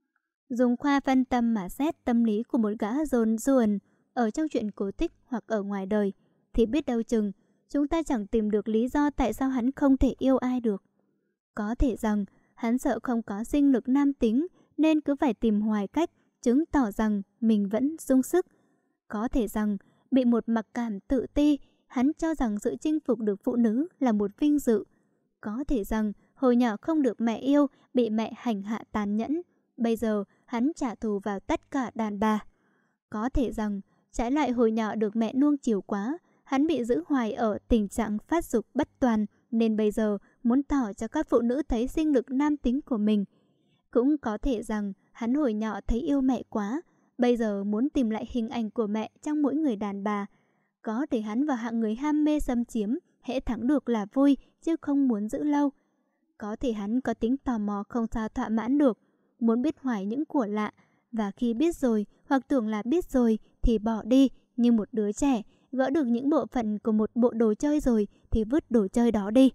Dùng khoa phân tâm mà xét tâm lý của một gã Don Juan ở trong chuyện cổ tích hoặc ở ngoài đời, thì biết đâu chừng chúng ta chẳng tìm được lý do tại sao hắn không thể yêu ai được. Có thể rằng hắn sợ không có sinh lực nam tính nên cứ phải tìm hoài cách chứng tỏ rằng mình vẫn sung sức. Có thể rằng bị một mặc cảm tự ti, hắn cho rằng sự chinh phục được phụ nữ là một vinh dự. Có thể rằng hồi nhỏ không được mẹ yêu, bị mẹ hành hạ tàn nhẫn, bây giờ hắn trả thù vào tất cả đàn bà. Có thể rằng trái lại hồi nhỏ được mẹ nuông chiều quá, hắn bị giữ hoài ở tình trạng phát dục bất toàn, nên bây giờ muốn tỏ cho các phụ nữ thấy sinh lực nam tính của mình. Cũng có thể rằng hắn hồi nhỏ thấy yêu mẹ quá, bây giờ muốn tìm lại hình ảnh của mẹ trong mỗi người đàn bà. Có thể hắn vào hạng người ham mê xâm chiếm, hễ thắng được là vui chứ không muốn giữ lâu. Có thể hắn có tính tò mò không sao thỏa mãn được, muốn biết hoài những của lạ, và khi biết rồi hoặc tưởng là biết rồi thì bỏ đi như một đứa trẻ, gỡ được những bộ phận của một bộ đồ chơi rồi thì vứt đồ chơi đó đi.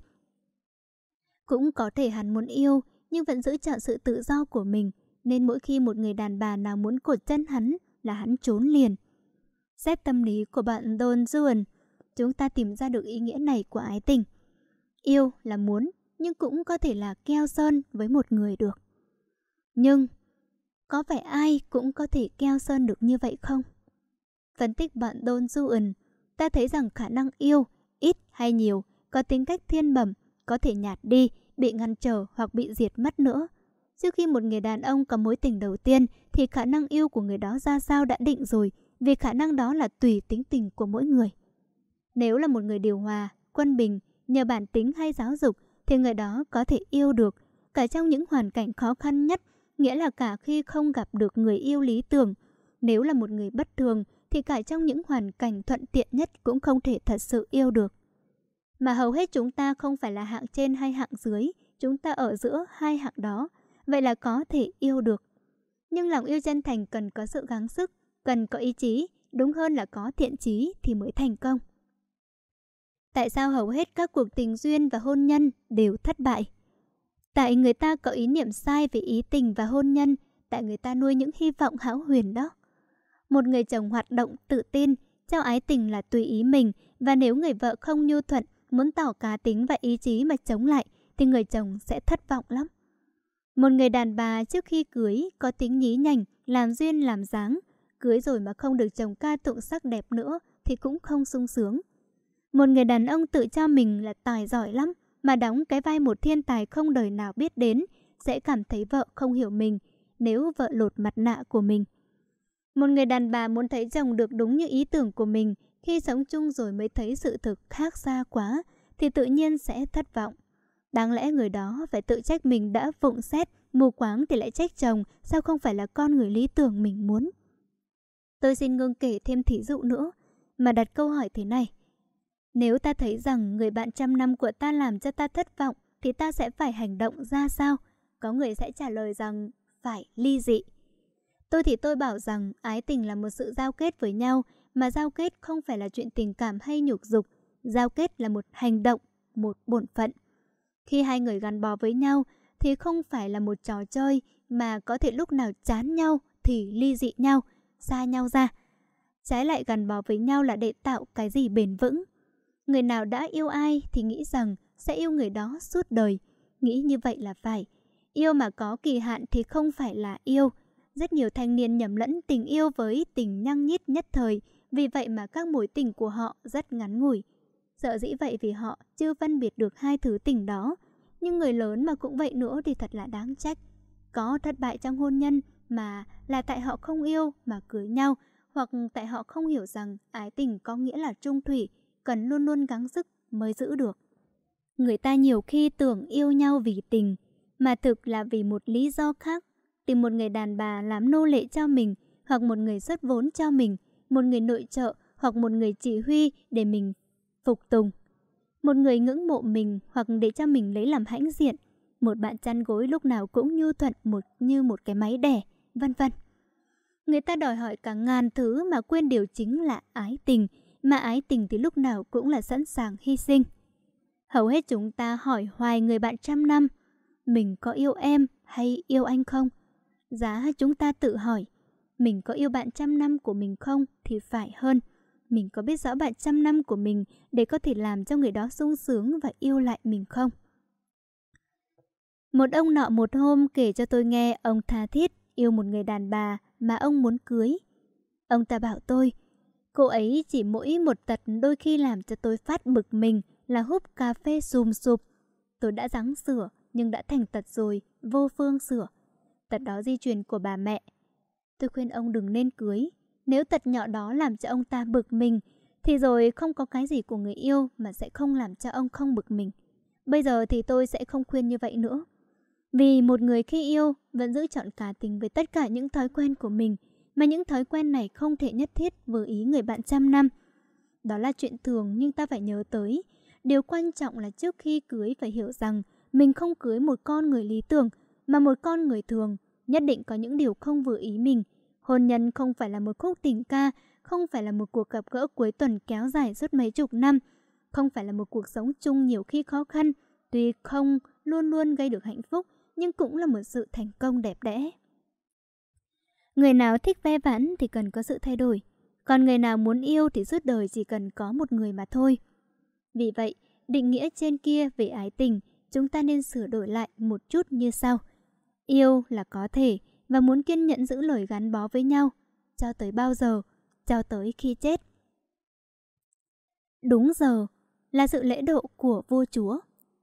Cũng có thể hắn muốn yêu nhưng vẫn giữ chọn sự tự do của mình, nên mỗi khi một người đàn bà nào muốn cột chân hắn là hắn trốn liền. Xét tâm lý của bạn Don Juan, chúng ta tìm ra được ý nghĩa này của ái tình. Yêu là muốn, nhưng cũng có thể là keo sơn với một người được. Nhưng Có phải ai cũng có thể keo sơn được như vậy không? Phân tích bạn Don Juan, ta thấy rằng khả năng yêu, ít hay nhiều, có tính cách thiên bẩm, có thể nhạt đi, bị ngăn trở hoặc bị diệt mất nữa. Trước khi một người đàn ông có mối tình đầu tiên thì khả năng yêu của người đó ra sao đã định rồi, vì khả năng đó là tùy tính tình của mỗi người. Nếu là một người điều hòa, quân bình, nhờ bản tính hay giáo dục thì người đó có thể yêu được, cả trong những hoàn cảnh khó khăn nhất, nghĩa là cả khi không gặp được người yêu lý tưởng. Nếu là một người bất thường thì cả trong những hoàn cảnh thuận tiện nhất cũng không thể thật sự yêu được. Mà hầu hết chúng ta không phải là hạng trên hay hạng dưới, chúng ta ở giữa hai hạng đó, vậy là có thể yêu được. Nhưng lòng yêu chân thành cần có sự gắng sức, cần có ý chí, đúng hơn là có thiện chí thì mới thành công. Tại sao hầu hết các cuộc tình duyên và hôn nhân đều thất bại? Tại người ta có ý niệm sai về ý tình và hôn nhân, tại người ta nuôi những hy vọng hão huyền đó. Một người chồng hoạt động, tự tin, trao ái tình là tùy ý mình, và nếu người vợ không nhu thuận, muốn tỏ cá tính và ý chí mà chống lại, thì người chồng sẽ thất vọng lắm. Một người đàn bà trước khi cưới có tính nhí nhảnh, làm duyên làm dáng, cưới rồi mà không được chồng ca tụng sắc đẹp nữa thì cũng không sung sướng. Một người đàn ông tự cho mình là tài giỏi lắm, mà đóng cái vai một thiên tài không đời nào biết đến, sẽ cảm thấy vợ không hiểu mình nếu vợ lột mặt nạ của mình. Một người đàn bà muốn thấy chồng được đúng như ý tưởng của mình, khi sống chung rồi mới thấy sự thực khác xa quá, thì tự nhiên sẽ thất vọng. Đáng lẽ người đó phải tự trách mình đã vụng xét, mù quáng thì lại trách chồng, sao không phải là con người lý tưởng mình muốn. Tôi xin ngưng kể thêm thí dụ nữa, mà đặt câu hỏi thế này. Nếu ta thấy rằng người bạn trăm năm của ta làm cho ta thất vọng, thì ta sẽ phải hành động ra sao? Có người sẽ trả lời rằng phải ly dị. Tôi bảo rằng ái tình là một sự giao kết với nhau, mà giao kết không phải là chuyện tình cảm hay nhục dục. Giao kết là một hành động, một bổn phận. Khi hai người gắn bó với nhau thì không phải là một trò chơi, mà có thể lúc nào chán nhau thì ly dị nhau, xa nhau ra. Trái lại, gắn bó với nhau là để tạo cái gì bền vững. Người nào đã yêu ai thì nghĩ rằng sẽ yêu người đó suốt đời. Nghĩ như vậy là phải. Yêu mà có kỳ hạn thì không phải là yêu. Rất nhiều thanh niên nhầm lẫn tình yêu với tình nhăng nhít nhất thời, vì vậy mà các mối tình của họ rất ngắn ngủi. Sợ dĩ vậy vì họ chưa phân biệt được hai thứ tình đó. Nhưng người lớn mà cũng vậy nữa thì thật là đáng trách. Có thất bại trong hôn nhân mà là tại họ không yêu mà cưới nhau, hoặc tại họ không hiểu rằng ái tình có nghĩa là chung thủy, cần luôn luôn gắng sức mới giữ được. Người ta nhiều khi tưởng yêu nhau vì tình, mà thực là vì một lý do khác. Tìm một người đàn bà làm nô lệ cho mình, hoặc một người xuất vốn cho mình, một người nội trợ hoặc một người chỉ huy để mình phục tùng, một người ngưỡng mộ mình hoặc để cho mình lấy làm hãnh diện, một bạn chăn gối lúc nào cũng nhu thuận như một cái máy đẻ, vân vân. Người ta đòi hỏi cả ngàn thứ mà quên điều chính là ái tình, mà ái tình thì lúc nào cũng là sẵn sàng hy sinh. Hầu hết chúng ta hỏi hoài người bạn trăm năm, mình có yêu em hay yêu anh không? Giá chúng ta tự hỏi, mình có yêu bạn trăm năm của mình không thì phải hơn. Mình có biết rõ bạn trăm năm của mình để có thể làm cho người đó sung sướng và yêu lại mình không? Một ông nọ một hôm kể cho tôi nghe ông tha thiết yêu một người đàn bà mà ông muốn cưới. Ông ta bảo tôi, cô ấy chỉ mỗi một tật đôi khi làm cho tôi phát bực mình là húp cà phê sùm sụp. Tôi đã ráng sửa nhưng đã thành tật rồi, vô phương sửa. Tật đó di truyền của bà mẹ. Tôi khuyên ông đừng nên cưới. Nếu tật nhỏ đó làm cho ông ta bực mình thì rồi không có cái gì của người yêu mà sẽ không làm cho ông không bực mình. Bây giờ thì tôi sẽ không khuyên như vậy nữa. Vì một người khi yêu vẫn giữ trọn cá tính với tất cả những thói quen của mình, mà những thói quen này không thể nhất thiết vừa ý người bạn trăm năm. Đó là chuyện thường, nhưng ta phải nhớ tới điều quan trọng là trước khi cưới phải hiểu rằng mình không cưới một con người lý tưởng mà một con người thường. Nhất định có những điều không vừa ý mình. Hôn nhân không phải là một khúc tình ca, không phải là một cuộc gặp gỡ cuối tuần kéo dài suốt mấy chục năm, không phải là một cuộc sống chung nhiều khi khó khăn. Tuy không luôn luôn gây được hạnh phúc, nhưng cũng là một sự thành công đẹp đẽ. Người nào thích ve vãn thì cần có sự thay đổi, còn người nào muốn yêu thì suốt đời chỉ cần có một người mà thôi. Vì vậy, định nghĩa trên kia về ái tình, chúng ta nên sửa đổi lại một chút như sau. Yêu là có thể, và muốn kiên nhẫn giữ lời gắn bó với nhau. Cho tới bao giờ? Cho tới khi chết. Đúng giờ là sự lễ độ của vua chúa.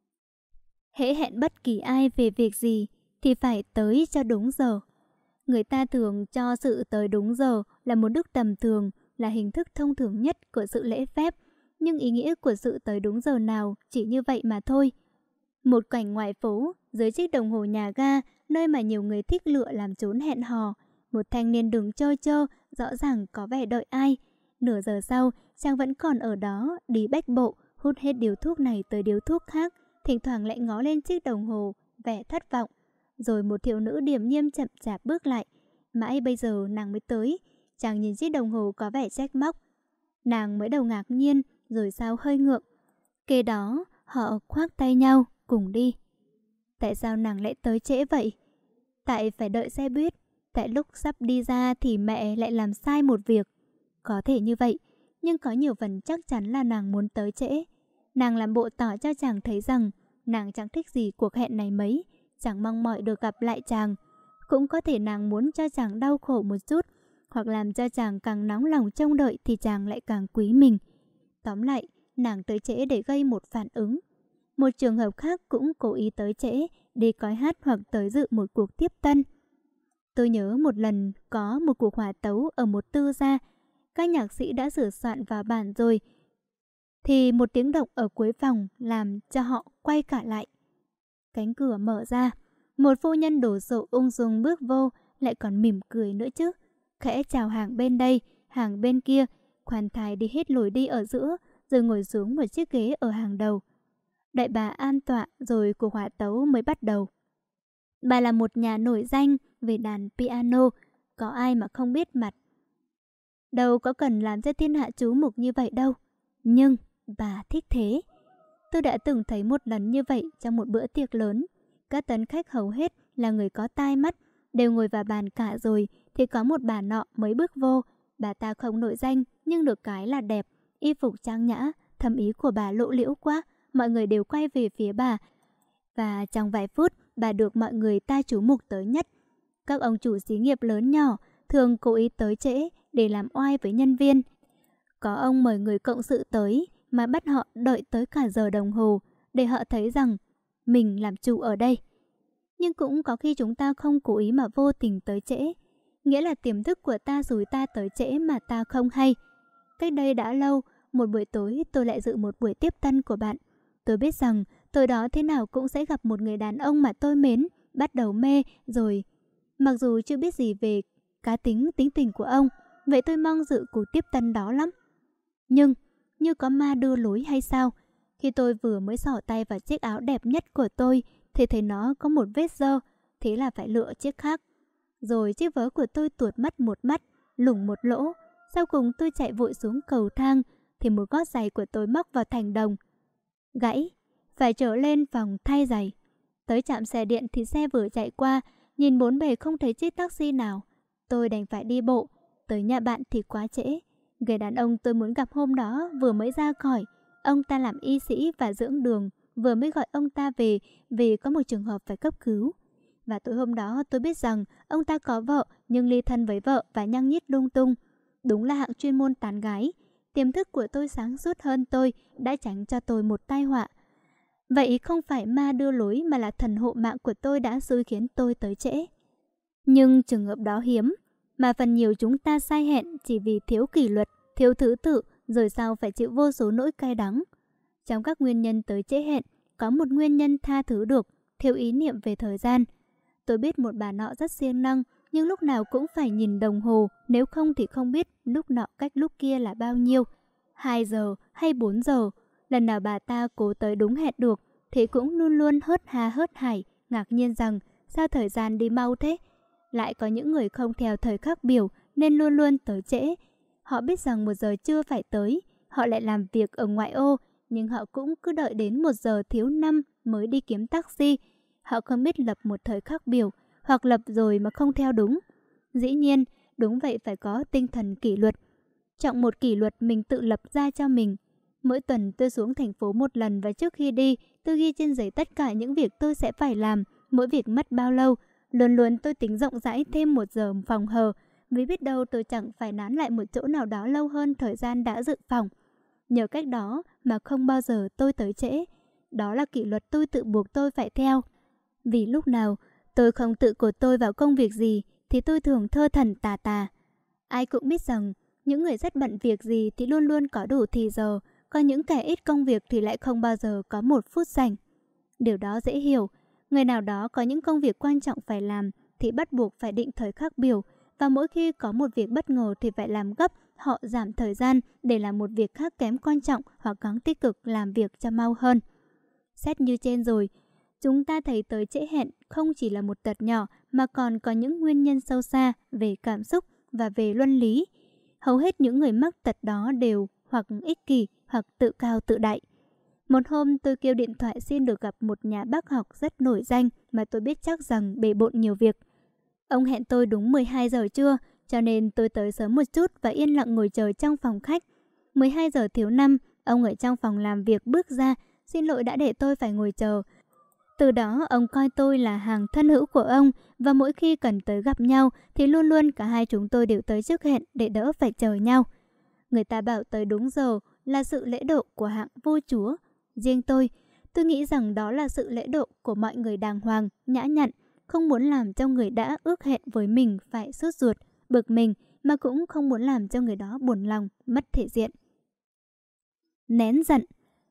Hễ hẹn bất kỳ ai về việc gì thì phải tới cho đúng giờ. Người ta thường cho sự tới đúng giờ là một đức tầm thường, là hình thức thông thường nhất của sự lễ phép. Nhưng ý nghĩa của sự tới đúng giờ nào chỉ như vậy mà thôi. Một cảnh ngoài phố, dưới chiếc đồng hồ nhà ga, nơi mà nhiều người thích lựa làm chốn hẹn hò. Một thanh niên đứng chơi chơ, rõ ràng có vẻ đợi ai. Nửa giờ sau, chàng vẫn còn ở đó, đi bách bộ, hút hết điếu thuốc này tới điếu thuốc khác, thỉnh thoảng lại ngó lên chiếc đồng hồ, vẻ thất vọng. Rồi một thiếu nữ điềm nhiên chậm chạp bước lại. Mãi bây giờ nàng mới tới. Chàng nhìn chiếc đồng hồ có vẻ trách móc. Nàng mới đầu ngạc nhiên, rồi sau hơi ngượng. Kế đó, họ khoác tay nhau, cùng đi. Tại sao nàng lại tới trễ vậy? Tại phải đợi xe buýt. Tại lúc sắp đi ra thì mẹ lại làm sai một việc. Có thể như vậy, nhưng có nhiều phần chắc chắn là nàng muốn tới trễ. Nàng làm bộ tỏ cho chàng thấy rằng nàng chẳng thích gì cuộc hẹn này mấy, chẳng mong mỏi được gặp lại chàng. Cũng có thể nàng muốn cho chàng đau khổ một chút, hoặc làm cho chàng càng nóng lòng trông đợi thì chàng lại càng quý mình. Tóm lại, nàng tới trễ để gây một phản ứng. Một trường hợp khác cũng cố ý tới trễ, đi coi hát hoặc tới dự một cuộc tiếp tân. Tôi nhớ một lần có một cuộc hòa tấu ở một tư gia. Các nhạc sĩ đã sửa soạn vào bản rồi, thì một tiếng động ở cuối phòng làm cho họ quay cả lại. Cánh cửa mở ra, một phu nhân đồ sộ ung dung bước vô, lại còn mỉm cười nữa chứ. Khẽ chào hàng bên đây, hàng bên kia, khoan thai đi hết lối đi ở giữa, rồi ngồi xuống một chiếc ghế ở hàng đầu. Đợi bà an tọa rồi cuộc hòa tấu mới bắt đầu. Bà là một nhà nổi danh về đàn piano, có ai mà không biết mặt. Đâu có cần làm cho thiên hạ chú mục như vậy đâu. Nhưng bà thích thế. Tôi đã từng thấy một lần như vậy trong một bữa tiệc lớn. Các tấn khách hầu hết là người có tai mắt, đều ngồi vào bàn cả rồi, thì có một bà nọ mới bước vô. Bà ta không nổi danh, nhưng được cái là đẹp, y phục trang nhã, thẩm ý của bà lộ liễu quá. Mọi người đều quay về phía bà. Và trong vài phút, bà được mọi người ta chú mục tới nhất. Các ông chủ xí nghiệp lớn nhỏ thường cố ý tới trễ để làm oai với nhân viên. Có ông mời người cộng sự tới mà bắt họ đợi tới cả giờ đồng hồ để họ thấy rằng mình làm chủ ở đây. Nhưng cũng có khi chúng ta không cố ý mà vô tình tới trễ, nghĩa là tiềm thức của ta dùi ta tới trễ mà ta không hay. Cách đây đã lâu, một buổi tối tôi lại dự một buổi tiếp tân của bạn. Tôi biết rằng tối đó thế nào cũng sẽ gặp một người đàn ông mà tôi mến, bắt đầu mê rồi. Mặc dù chưa biết gì về cá tính tình của ông, vậy tôi mong dự cuộc tiếp tân đó lắm. Nhưng như có ma đưa lối hay sao, khi tôi vừa mới xỏ tay vào chiếc áo đẹp nhất của tôi thì thấy nó có một vết dơ, thế là phải lựa chiếc khác. Rồi chiếc vớ của tôi tuột mất một mắt, lủng một lỗ. Sau cùng tôi chạy vội xuống cầu thang thì một gót giày của tôi móc vào thành đồng, gãy, phải trở lên phòng thay giày. Tới trạm xe điện thì xe vừa chạy qua, nhìn bốn bề không thấy chiếc taxi nào. Tôi đành phải đi bộ. Tới nhà bạn thì quá trễ. Người đàn ông tôi muốn gặp hôm đó vừa mới ra khỏi. Ông ta làm y sĩ và dưỡng đường, vừa mới gọi ông ta về vì có một trường hợp phải cấp cứu. Và tối hôm đó tôi biết rằng ông ta có vợ nhưng ly thân với vợ và nhăng nhít lung tung. Đúng là hạng chuyên môn tán gái. Tiềm thức của tôi sáng suốt hơn tôi đã tránh cho tôi một tai họa. Vậy không phải ma đưa lối mà là thần hộ mạng của tôi đã xui khiến tôi tới trễ. Nhưng trường hợp đó hiếm, mà phần nhiều chúng ta sai hẹn chỉ vì thiếu kỷ luật, thiếu thứ tự, rồi sau phải chịu vô số nỗi cay đắng. Trong các nguyên nhân tới trễ hẹn, có một nguyên nhân tha thứ được, thiếu ý niệm về thời gian. Tôi biết một bà nọ rất siêng năng, nhưng lúc nào cũng phải nhìn đồng hồ, nếu không thì không biết lúc nọ cách lúc kia là bao nhiêu, 2 giờ hay 4 giờ. Lần nào bà ta cố tới đúng hẹn được thì cũng luôn luôn hớt ha hớt hải, ngạc nhiên rằng sao thời gian đi mau thế. Lại có những người không theo thời khắc biểu nên luôn luôn tới trễ. Họ biết rằng 1 giờ trưa phải tới, họ lại làm việc ở ngoại ô, nhưng họ cũng cứ đợi đến 1 giờ thiếu 5 mới đi kiếm taxi. Họ không biết lập một thời khắc biểu, hoặc lập rồi mà không theo đúng. Dĩ nhiên, đúng vậy, phải có tinh thần kỷ luật. Chọn một kỷ luật mình tự lập ra cho mình. Mỗi tuần tôi xuống thành phố một lần, và trước khi đi, tôi ghi trên giấy tất cả những việc tôi sẽ phải làm, mỗi việc mất bao lâu, Luôn luôn tôi tính rộng rãi thêm 1 giờ phòng hờ, vì biết đâu tôi chẳng phải nán lại một chỗ nào đó lâu hơn thời gian đã dự phòng. Nhờ cách đó mà không bao giờ tôi tới trễ. Đó là kỷ luật tôi tự buộc tôi phải theo. Vì lúc nào tôi không tự cột tôi vào công việc gì thì tôi thường thơ thẩn tà tà. Ai cũng biết rằng những người rất bận việc gì thì luôn luôn có đủ thì giờ, còn những kẻ ít công việc thì lại không bao giờ có 1 phút rảnh. Điều đó dễ hiểu. Người nào đó có những công việc quan trọng phải làm thì bắt buộc phải định thời khắc biểu, và mỗi khi có một việc bất ngờ thì phải làm gấp, họ giảm thời gian để làm một việc khác kém quan trọng hoặc gắng tích cực làm việc cho mau hơn. Xét như trên rồi, chúng ta thấy tới trễ hẹn không chỉ là một tật nhỏ mà còn có những nguyên nhân sâu xa về cảm xúc và về luân lý. Hầu hết những người mắc tật đó đều hoặc ích kỷ hoặc tự cao tự đại. Một hôm tôi kêu điện thoại xin được gặp một nhà bác học rất nổi danh mà tôi biết chắc rằng bề bộn nhiều việc. Ông hẹn tôi đúng 12 giờ trưa, cho nên tôi tới sớm một chút và yên lặng ngồi chờ trong phòng khách. 12 giờ thiếu 5, ông ở trong phòng làm việc bước ra, xin lỗi đã để tôi phải ngồi chờ. Từ đó ông coi tôi là hàng thân hữu của ông, và mỗi khi cần tới gặp nhau thì luôn luôn cả hai chúng tôi đều tới trước hẹn để đỡ phải chờ nhau. Người ta bảo tới đúng giờ là sự lễ độ của hạng vua chúa. Riêng tôi nghĩ rằng đó là sự lễ độ của mọi người đàng hoàng, nhã nhặn, không muốn làm cho người đã ước hẹn với mình phải sốt ruột, bực mình, mà cũng không muốn làm cho người đó buồn lòng, mất thể diện. Nén giận.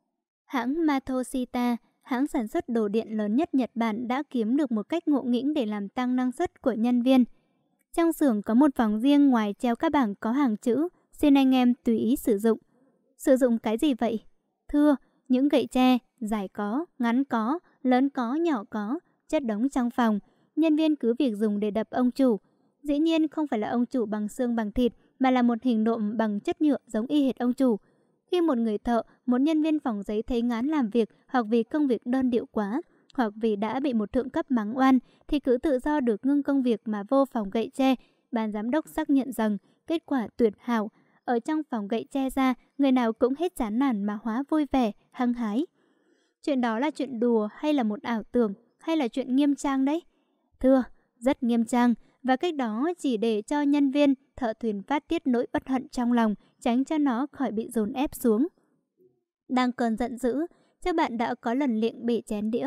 Hãng Matsushita, hãng sản xuất đồ điện lớn nhất Nhật Bản, đã kiếm được một cách ngộ nghĩnh để làm tăng năng suất của nhân viên. Trong xưởng có một phòng riêng, ngoài treo các bảng có hàng chữ "Xin anh em tùy ý sử dụng". Sử dụng cái gì vậy? Thưa, những gậy tre, dài có, ngắn có, lớn có, nhỏ có, chất đống trong phòng. Nhân viên cứ việc dùng để đập ông chủ. Dĩ nhiên không phải là ông chủ bằng xương bằng thịt, mà là một hình nộm bằng chất nhựa giống y hệt ông chủ. Khi một người thợ, một nhân viên phòng giấy thấy ngán làm việc, hoặc vì công việc đơn điệu quá, hoặc vì đã bị một thượng cấp mắng oan, thì cứ tự do được ngưng công việc mà vô phòng gậy tre. Ban giám đốc xác nhận rằng kết quả tuyệt hảo. Ở trong phòng gậy tre ra, người nào cũng hết chán nản mà hóa vui vẻ, hăng hái. Chuyện đó là chuyện đùa hay là một ảo tưởng, hay là chuyện nghiêm trang đấy? Thưa, rất nghiêm trang, và cách đó chỉ để cho nhân viên thợ thuyền phát tiết nỗi bất hận trong lòng, tránh cho nó khỏi bị dồn ép xuống. Đang cơn giận dữ, chắc bạn đã có lần liệng bể chén đĩa,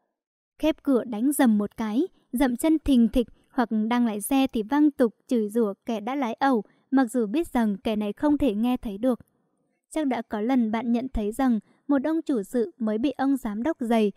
khép cửa đánh dầm một cái, dậm chân thình thịch, hoặc đang lái xe thì văng tục chửi rủa kẻ đã lái ẩu, mặc dù biết rằng kẻ này không thể nghe thấy được. Chắc đã có lần bạn nhận thấy rằng một ông chủ sự mới bị ông giám đốc giày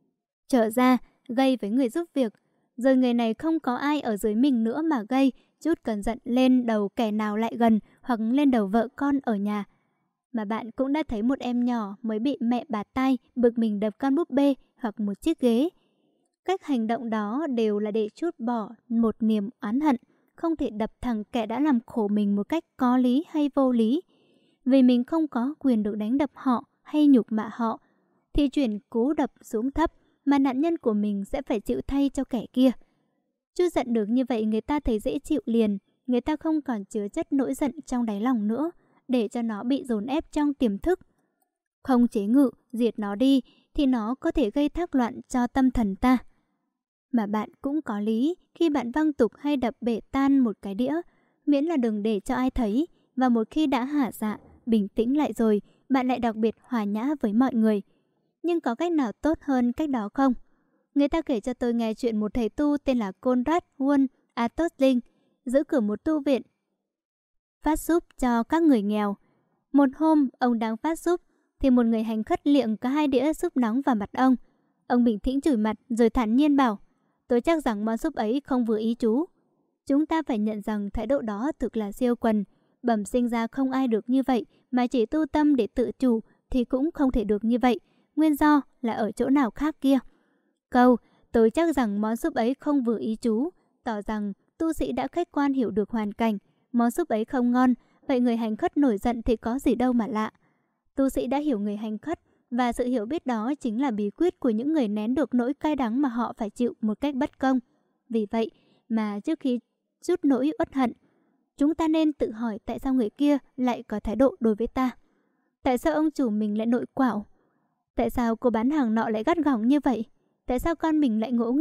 trở ra gây với người giúp việc, rồi người này không có ai ở dưới mình nữa mà gây, chút cơn giận lên đầu kẻ nào lại gần, hoặc lên đầu vợ con ở nhà. Mà bạn cũng đã thấy một em nhỏ mới bị mẹ bạt tai bực mình đập con búp bê hoặc một chiếc ghế. Cách hành động đó đều là để trút bỏ một niềm oán hận, không thể đập thẳng kẻ đã làm khổ mình một cách có lý hay vô lý. Vì mình không có quyền được đánh đập họ hay nhục mạ họ, thì chuyển cú đập xuống thấp mà nạn nhân của mình sẽ phải chịu thay cho kẻ kia. Chút giận được như vậy người ta thấy dễ chịu liền, người ta không còn chứa chất nỗi giận trong đáy lòng nữa, để cho nó bị dồn ép trong tiềm thức. Không chế ngự, diệt nó đi thì nó có thể gây thác loạn cho tâm thần ta. Mà bạn cũng có lý khi bạn văng tục hay đập bể tan một cái đĩa, miễn là đừng để cho ai thấy, và một khi đã hả dạ, bình tĩnh lại rồi, bạn lại đặc biệt hòa nhã với mọi người. Nhưng có cách nào tốt hơn cách đó không? Người ta kể cho tôi nghe chuyện một thầy tu tên là Konrad von Atosling giữ cửa một tu viện phát giúp cho các người nghèo. Một hôm, ông đang phát giúp thì một người hành khất liệng cả 2 đĩa súp nóng vào mặt ông. Ông bình tĩnh chửi mặt rồi thản nhiên bảo: "Tôi chắc rằng món súp ấy không vừa ý chú." Chúng ta phải nhận rằng thái độ đó thực là siêu quần. Bẩm sinh ra không ai được như vậy, mà chỉ tu tâm để tự chủ thì cũng không thể được như vậy. Nguyên do là ở chỗ nào khác kia. Câu "tôi chắc rằng món súp ấy không vừa ý chú" tỏ rằng tu sĩ đã khách quan hiểu được hoàn cảnh. Món súp ấy không ngon, vậy người hành khất nổi giận thì có gì đâu mà lạ. Tu sĩ đã hiểu người hành khất, và sự hiểu biết đó chính là bí quyết của những người nén được nỗi cay đắng mà họ phải chịu một cách bất công. Vì vậy mà trước khi trút nỗi uất hận, chúng ta nên tự hỏi tại sao người kia lại có thái độ đối với ta. Tại sao ông chủ mình lại nội quạo? Tại sao cô bán hàng nọ lại gắt gỏng như vậy? Tại sao con mình lại ngỗ nghịch?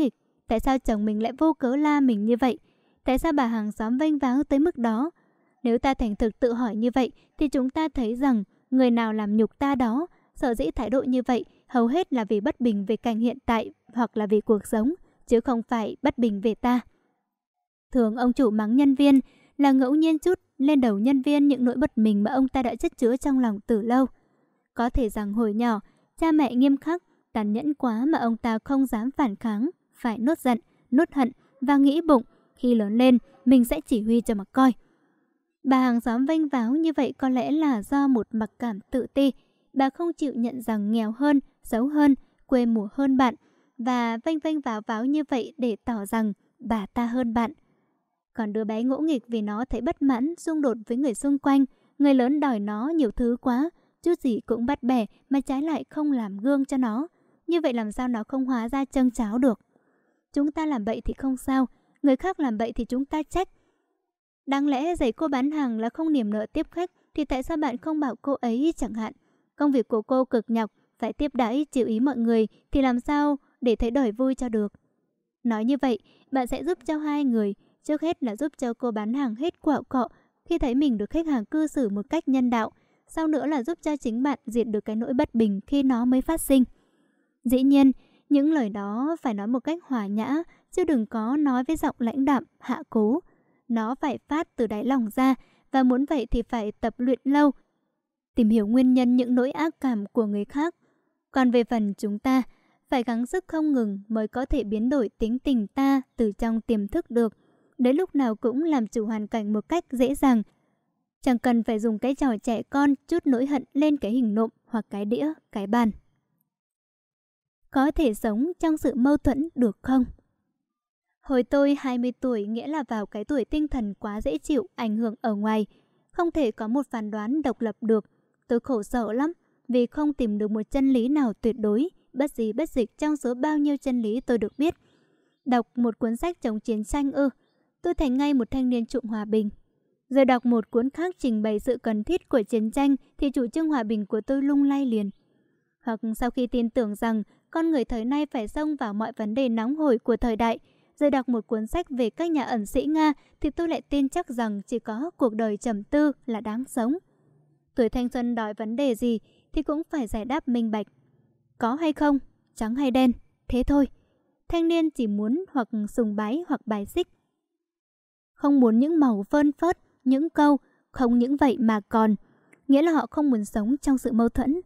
Tại sao chồng mình lại vô cớ la mình như vậy? Tại sao bà hàng xóm vênh váo tới mức đó? Nếu ta thành thực tự hỏi như vậy thì chúng ta thấy rằng người nào làm nhục ta đó, sở dĩ thái độ như vậy hầu hết là vì bất bình về cảnh hiện tại hoặc là vì cuộc sống, chứ không phải bất bình về ta. Thường ông chủ mắng nhân viên là ngẫu nhiên chút lên đầu nhân viên những nỗi bất bình mà ông ta đã chất chứa trong lòng từ lâu. Có thể rằng hồi nhỏ, cha mẹ nghiêm khắc, tàn nhẫn quá mà ông ta không dám phản kháng, phải nuốt giận, nuốt hận và nghĩ bụng khi lớn lên mình sẽ chỉ huy cho mà coi. Bà hàng xóm vênh váo như vậy có lẽ là do một mặc cảm tự ti. Bà không chịu nhận rằng nghèo hơn, xấu hơn, quê mùa hơn bạn và vênh vênh váo váo như vậy để tỏ rằng bà ta hơn bạn. Còn đứa bé ngỗ nghịch vì nó thấy bất mãn, xung đột với người xung quanh, người lớn đòi nó nhiều thứ quá, chút gì cũng bắt bẻ mà trái lại không làm gương cho nó. Như vậy làm sao nó không hóa ra trâng cháo được? Chúng ta làm bậy thì không sao, người khác làm bậy thì chúng ta trách. Đáng lẽ giày cô bán hàng là không niềm nở tiếp khách, thì tại sao bạn không bảo cô ấy chẳng hạn? Công việc của cô cực nhọc, phải tiếp đãi chịu ý mọi người thì làm sao để thấy đời vui cho được? Nói như vậy, bạn sẽ giúp cho hai người. Trước hết là giúp cho cô bán hàng hết quạo cọ khi thấy mình được khách hàng cư xử một cách nhân đạo. Sau nữa là giúp cho chính bạn diệt được cái nỗi bất bình khi nó mới phát sinh. Dĩ nhiên, những lời đó phải nói một cách hòa nhã, chứ đừng có nói với giọng lãnh đạm, hạ cố. Nó phải phát từ đáy lòng ra, và muốn vậy thì phải tập luyện lâu, tìm hiểu nguyên nhân những nỗi ác cảm của người khác. Còn về phần chúng ta, phải gắng sức không ngừng mới có thể biến đổi tính tình ta từ trong tiềm thức được. Đến lúc nào cũng làm chủ hoàn cảnh một cách dễ dàng. Chẳng cần phải dùng cái trò trẻ con trút nỗi hận lên cái hình nộm hoặc cái đĩa, cái bàn. Có thể sống trong sự mâu thuẫn được không? Hồi tôi 20 tuổi nghĩa là vào cái tuổi tinh thần quá dễ chịu, ảnh hưởng ở ngoài. Không thể có một phán đoán độc lập được. Tôi khổ sở lắm vì không tìm được một chân lý nào tuyệt đối, bất di bất dịch trong số bao nhiêu chân lý tôi được biết. Đọc một cuốn sách chống chiến tranh tôi thành ngay một thanh niên chuộng hòa bình. Rồi đọc một cuốn khác trình bày sự cần thiết của chiến tranh thì chủ trương hòa bình của tôi lung lay liền. Hoặc sau khi tin tưởng rằng con người thời nay phải xông vào mọi vấn đề nóng hổi của thời đại, rồi đọc một cuốn sách về các nhà ẩn sĩ Nga thì tôi lại tin chắc rằng chỉ có cuộc đời trầm tư là đáng sống. Tuổi thanh xuân đòi vấn đề gì thì cũng phải giải đáp minh bạch. Có hay không, trắng hay đen, thế thôi. Thanh niên chỉ muốn hoặc sùng bái hoặc bài xích. Không muốn những màu phơn phớt, những câu, không những vậy mà còn. Nghĩa là họ không muốn sống trong sự mâu thuẫn.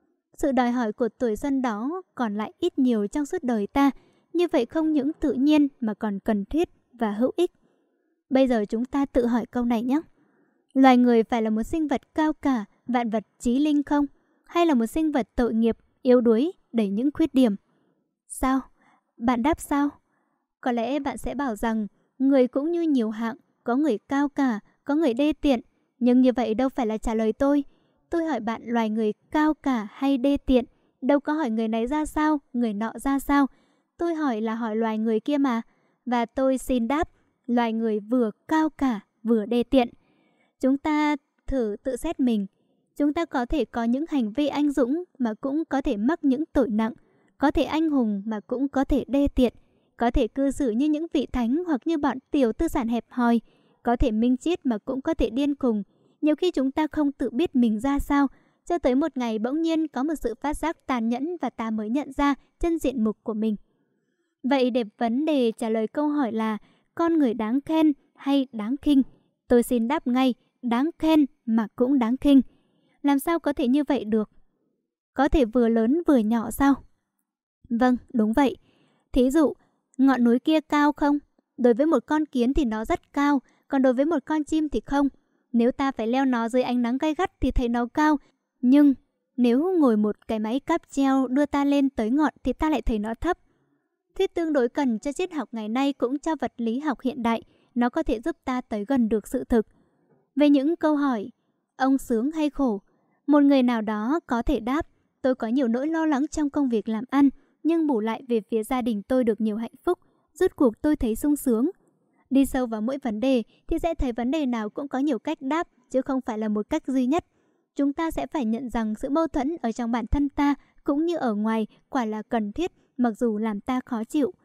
Sự đòi hỏi của tuổi xuân đó còn lại ít nhiều trong suốt đời ta. Như vậy không những tự nhiên mà còn cần thiết và hữu ích. Bây giờ chúng ta tự hỏi câu này nhé. Loài người phải là một sinh vật cao cả, vạn vật trí linh không? Hay là một sinh vật tội nghiệp, yếu đuối, đầy những khuyết điểm? Sao? Bạn đáp sao? Có lẽ bạn sẽ bảo rằng người cũng như nhiều hạng, có người cao cả, có người đê tiện. Nhưng như vậy đâu phải là trả lời tôi. Tôi hỏi bạn loài người cao cả hay đê tiện. Đâu có hỏi người này ra sao, người nọ ra sao. Tôi hỏi là hỏi loài người kia mà. Và tôi xin đáp, loài người vừa cao cả, vừa đê tiện. Chúng ta thử tự xét mình. Chúng ta có thể có những hành vi anh dũng mà cũng có thể mắc những tội nặng. Có thể anh hùng mà cũng có thể đê tiện. Có thể cư xử như những vị thánh hoặc như bọn tiểu tư sản hẹp hòi. Có thể minh triết mà cũng có thể điên khùng. Nhiều khi chúng ta không tự biết mình ra sao, cho tới một ngày bỗng nhiên có một sự phát giác tàn nhẫn và ta mới nhận ra chân diện mục của mình. Vậy để vấn đề trả lời câu hỏi là con người đáng khen hay đáng khinh? Tôi xin đáp ngay, đáng khen mà cũng đáng khinh. Làm sao có thể như vậy được? Có thể vừa lớn vừa nhỏ sao? Vâng, đúng vậy. Thí dụ, ngọn núi kia cao không? Đối với một con kiến thì nó rất cao, còn đối với một con chim thì không. Nếu ta phải leo nó dưới ánh nắng gay gắt thì thấy nó cao. Nhưng nếu ngồi một cái máy cáp treo đưa ta lên tới ngọn thì ta lại thấy nó thấp. Thuyết tương đối cần cho triết học ngày nay cũng cho vật lý học hiện đại. Nó có thể giúp ta tới gần được sự thực. Về những câu hỏi, ông sướng hay khổ? Một người nào đó có thể đáp, tôi có nhiều nỗi lo lắng trong công việc làm ăn, nhưng bù lại về phía gia đình tôi được nhiều hạnh phúc. Rốt cuộc tôi thấy sung sướng. Đi sâu vào mỗi vấn đề thì sẽ thấy vấn đề nào cũng có nhiều cách đáp, chứ không phải là một cách duy nhất. Chúng ta sẽ phải nhận rằng sự mâu thuẫn ở trong bản thân ta cũng như ở ngoài quả là cần thiết, mặc dù làm ta khó chịu.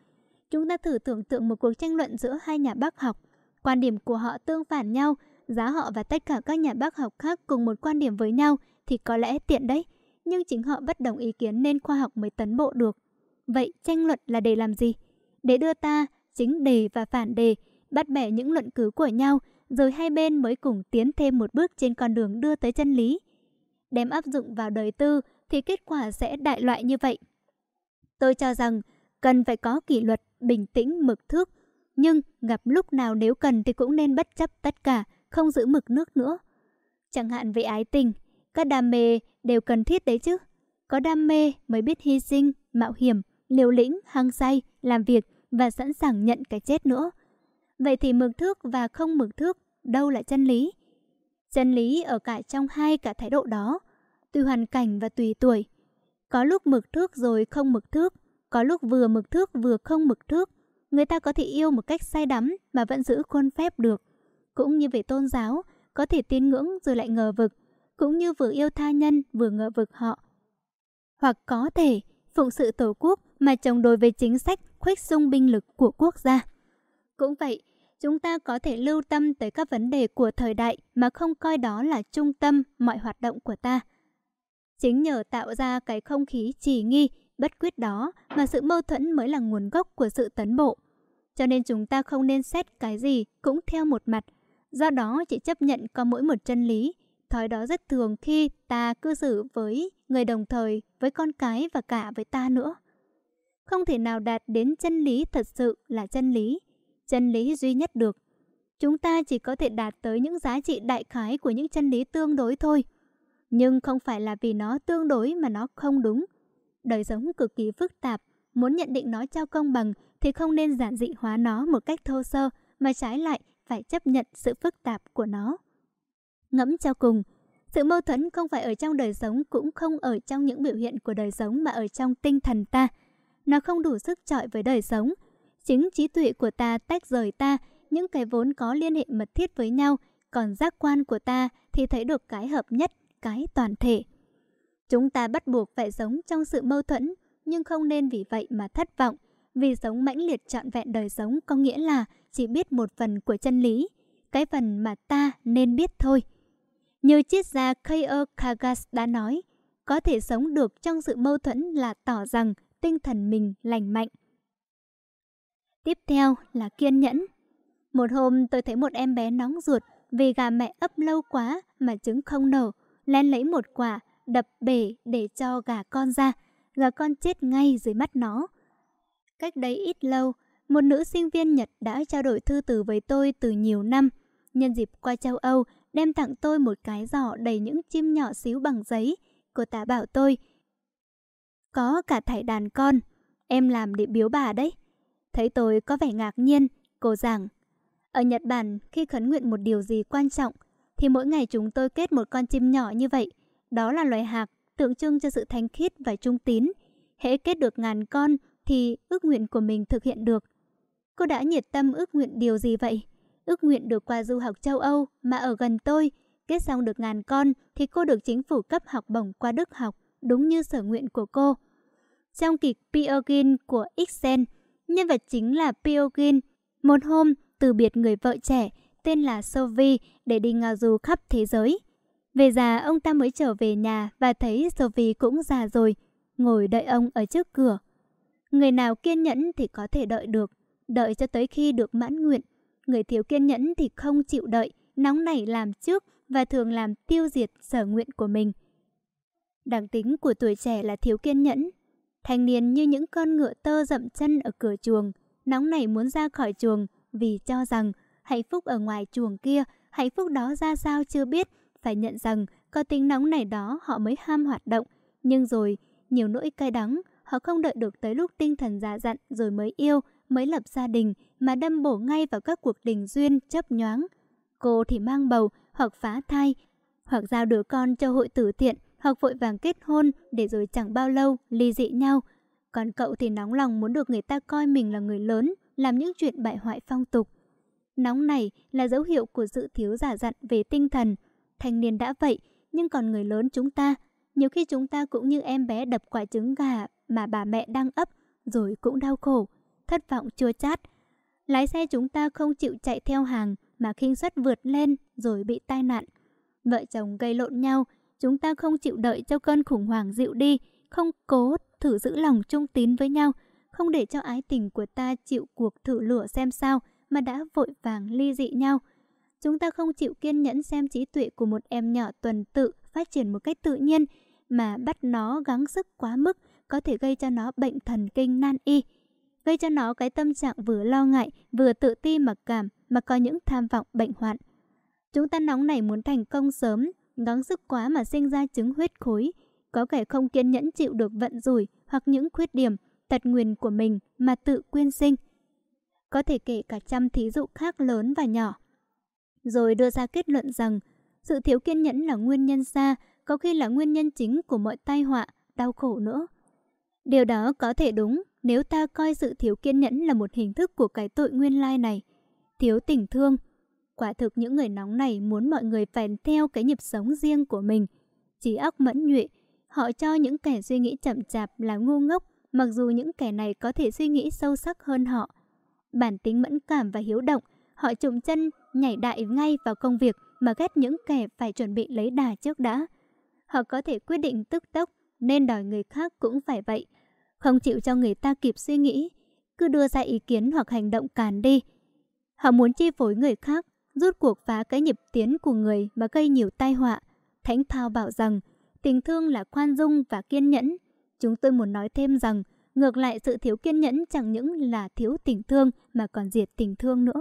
Chúng ta thử tưởng tượng một cuộc tranh luận giữa hai nhà bác học. Quan điểm của họ tương phản nhau, giá họ và tất cả các nhà bác học khác cùng một quan điểm với nhau thì có lẽ tiện đấy. Nhưng chính họ bất đồng ý kiến nên khoa học mới tiến bộ được. Vậy tranh luận là để làm gì? Để đưa ta, chính đề và phản đề, bắt bẻ những luận cứ của nhau, rồi hai bên mới cùng tiến thêm một bước trên con đường đưa tới chân lý. Đem áp dụng vào đời tư thì kết quả sẽ đại loại như vậy. Tôi cho rằng cần phải có kỷ luật, bình tĩnh, mực thước. Nhưng gặp lúc nào nếu cần thì cũng nên bất chấp tất cả, không giữ mực nước nữa. Chẳng hạn về ái tình, các đam mê đều cần thiết đấy chứ. Có đam mê mới biết hy sinh, mạo hiểm, liều lĩnh, hăng say, làm việc và sẵn sàng nhận cái chết nữa. Vậy thì mực thước và không mực thước, đâu là chân lý? Chân lý ở cả trong hai cả thái độ đó, tùy hoàn cảnh và tùy tuổi. Có lúc mực thước rồi không mực thước, có lúc vừa mực thước vừa không mực thước. Người ta có thể yêu một cách say đắm mà vẫn giữ khuôn phép được. Cũng như về tôn giáo, có thể tín ngưỡng rồi lại ngờ vực, cũng như vừa yêu tha nhân vừa ngờ vực họ. Hoặc có thể phụng sự tổ quốc mà chống đối với chính sách khuếch xung binh lực của quốc gia. Cũng vậy, chúng ta có thể lưu tâm tới các vấn đề của thời đại mà không coi đó là trung tâm mọi hoạt động của ta. Chính nhờ tạo ra cái không khí trì nghi, bất quyết đó mà sự mâu thuẫn mới là nguồn gốc của sự tiến bộ. Cho nên chúng ta không nên xét cái gì cũng theo một mặt. Do đó chỉ chấp nhận có mỗi một chân lý. Thói đó rất thường khi ta cư xử với người đồng thời, với con cái và cả với ta nữa. Không thể nào đạt đến chân lý thật sự là chân lý duy nhất được. Chúng ta chỉ có thể đạt tới những giá trị đại khái của những chân lý tương đối thôi. Nhưng không phải là vì nó tương đối mà nó không đúng. Đời sống cực kỳ phức tạp, muốn nhận định nó cho công bằng thì không nên giản dị hóa nó một cách thô sơ, mà trái lại phải chấp nhận sự phức tạp của nó. Ngẫm cho cùng, sự mâu thuẫn không phải ở trong đời sống, cũng không ở trong những biểu hiện của đời sống, mà ở trong tinh thần ta. Nó không đủ sức chọi với đời sống. Chính trí tuệ của ta tách rời ta, những cái vốn có liên hệ mật thiết với nhau, còn giác quan của ta thì thấy được cái hợp nhất, cái toàn thể. Chúng ta bắt buộc phải sống trong sự mâu thuẫn, nhưng không nên vì vậy mà thất vọng. Vì sống mãnh liệt trọn vẹn đời sống có nghĩa là chỉ biết một phần của chân lý, cái phần mà ta nên biết thôi. Như triết gia Kierkegaard đã nói, có thể sống được trong sự mâu thuẫn là tỏ rằng tinh thần mình lành mạnh. Tiếp theo là kiên nhẫn. Một hôm tôi thấy một em bé nóng ruột vì gà mẹ ấp lâu quá mà trứng không nở, len lấy một quả, đập bể để cho gà con ra. Gà con chết ngay dưới mắt nó. Cách đấy ít lâu, một nữ sinh viên Nhật đã trao đổi thư từ với tôi từ nhiều năm. Nhân dịp qua châu Âu, đem tặng tôi một cái giỏ đầy những chim nhỏ xíu bằng giấy. Cô ta bảo tôi, có cả thảy đàn con, em làm để biếu bà đấy. Thấy tôi có vẻ ngạc nhiên, cô giảng, ở Nhật Bản khi khấn nguyện một điều gì quan trọng thì mỗi ngày chúng tôi kết một con chim nhỏ như vậy. Đó là loài hạc, tượng trưng cho sự thánh khiết và trung tín. Hễ kết được 1000 con thì ước nguyện của mình thực hiện được. Cô đã nhiệt tâm ước nguyện điều gì vậy? Ước nguyện được qua du học châu Âu mà ở gần tôi. Kết xong được 1000 con thì cô được chính phủ cấp học bổng qua Đức học, đúng như sở nguyện của cô. Trong kịch Peer Gynt của Ibsen, nhân vật chính là Peer Gynt. Một hôm, từ biệt người vợ trẻ tên là Sophie để đi ngao du khắp thế giới. Về già, ông ta mới trở về nhà và thấy Sophie cũng già rồi, ngồi đợi ông ở trước cửa. Người nào kiên nhẫn thì có thể đợi được, đợi cho tới khi được mãn nguyện. Người thiếu kiên nhẫn thì không chịu đợi, nóng nảy làm trước và thường làm tiêu diệt sở nguyện của mình. Đặc tính của tuổi trẻ là thiếu kiên nhẫn. Thanh niên như những con ngựa tơ dậm chân ở cửa chuồng, nóng nảy muốn ra khỏi chuồng vì cho rằng hạnh phúc ở ngoài chuồng kia, hạnh phúc đó ra sao chưa biết. Phải nhận rằng có tính nóng nảy đó họ mới ham hoạt động. Nhưng rồi, nhiều nỗi cay đắng, họ không đợi được tới lúc tinh thần già dặn rồi mới yêu, mới lập gia đình mà đâm bổ ngay vào các cuộc tình duyên chớp nhoáng. Cô thì mang bầu hoặc phá thai, hoặc giao đứa con cho hội từ thiện, hoặc vội vàng kết hôn để rồi chẳng bao lâu ly dị nhau. Còn cậu thì nóng lòng muốn được người ta coi mình là người lớn, làm những chuyện bại hoại phong tục. Nóng này là dấu hiệu của sự thiếu già dặn về tinh thần. Thanh niên đã vậy, nhưng còn người lớn chúng ta, nhiều khi chúng ta cũng như em bé đập quả trứng gà mà bà mẹ đang ấp, rồi cũng đau khổ. thất vọng chua chát. Lái xe chúng ta không chịu chạy theo hàng mà khinh suất vượt lên rồi bị tai nạn. Vợ chồng gây lộn nhau, chúng ta không chịu đợi cho cơn khủng hoảng dịu đi, không cố thử giữ lòng trung tín với nhau, không để cho ái tình của ta chịu cuộc thử lửa xem sao mà đã vội vàng ly dị nhau. Chúng ta không chịu kiên nhẫn xem trí tuệ của một em nhỏ tuần tự phát triển một cách tự nhiên mà bắt nó gắng sức quá mức có thể gây cho nó bệnh thần kinh nan y, gây cho nó cái tâm trạng vừa lo ngại, vừa tự ti mặc cảm mà có những tham vọng bệnh hoạn. Chúng ta nóng nảy muốn thành công sớm, gắng sức quá mà sinh ra chứng huyết khối, có kẻ không kiên nhẫn chịu được vận rủi hoặc những khuyết điểm, tật nguyền của mình mà tự quyên sinh. Có thể kể cả trăm thí dụ khác lớn và nhỏ, rồi đưa ra kết luận rằng sự thiếu kiên nhẫn là nguyên nhân xa, có khi là nguyên nhân chính của mọi tai họa, đau khổ nữa. Điều đó có thể đúng nếu ta coi sự thiếu kiên nhẫn là một hình thức của cái tội nguyên lai này, thiếu tình thương. Quả thực những người nóng này muốn mọi người phải theo cái nhịp sống riêng của mình. Trí óc mẫn nhuệ, họ cho những kẻ suy nghĩ chậm chạp là ngu ngốc, mặc dù những kẻ này có thể suy nghĩ sâu sắc hơn họ. Bản tính mẫn cảm và hiếu động, họ chùm chân nhảy đại ngay vào công việc mà ghét những kẻ phải chuẩn bị lấy đà trước đã. Họ có thể quyết định tức tốc nên đòi người khác cũng phải vậy, không chịu cho người ta kịp suy nghĩ, cứ đưa ra ý kiến hoặc hành động càn đi. Họ muốn chi phối người khác, rút cuộc phá cái nhịp tiến của người mà gây nhiều tai họa. Thánh Thao bảo rằng tình thương là khoan dung và kiên nhẫn. Chúng tôi muốn nói thêm rằng ngược lại, sự thiếu kiên nhẫn chẳng những là thiếu tình thương mà còn diệt tình thương nữa.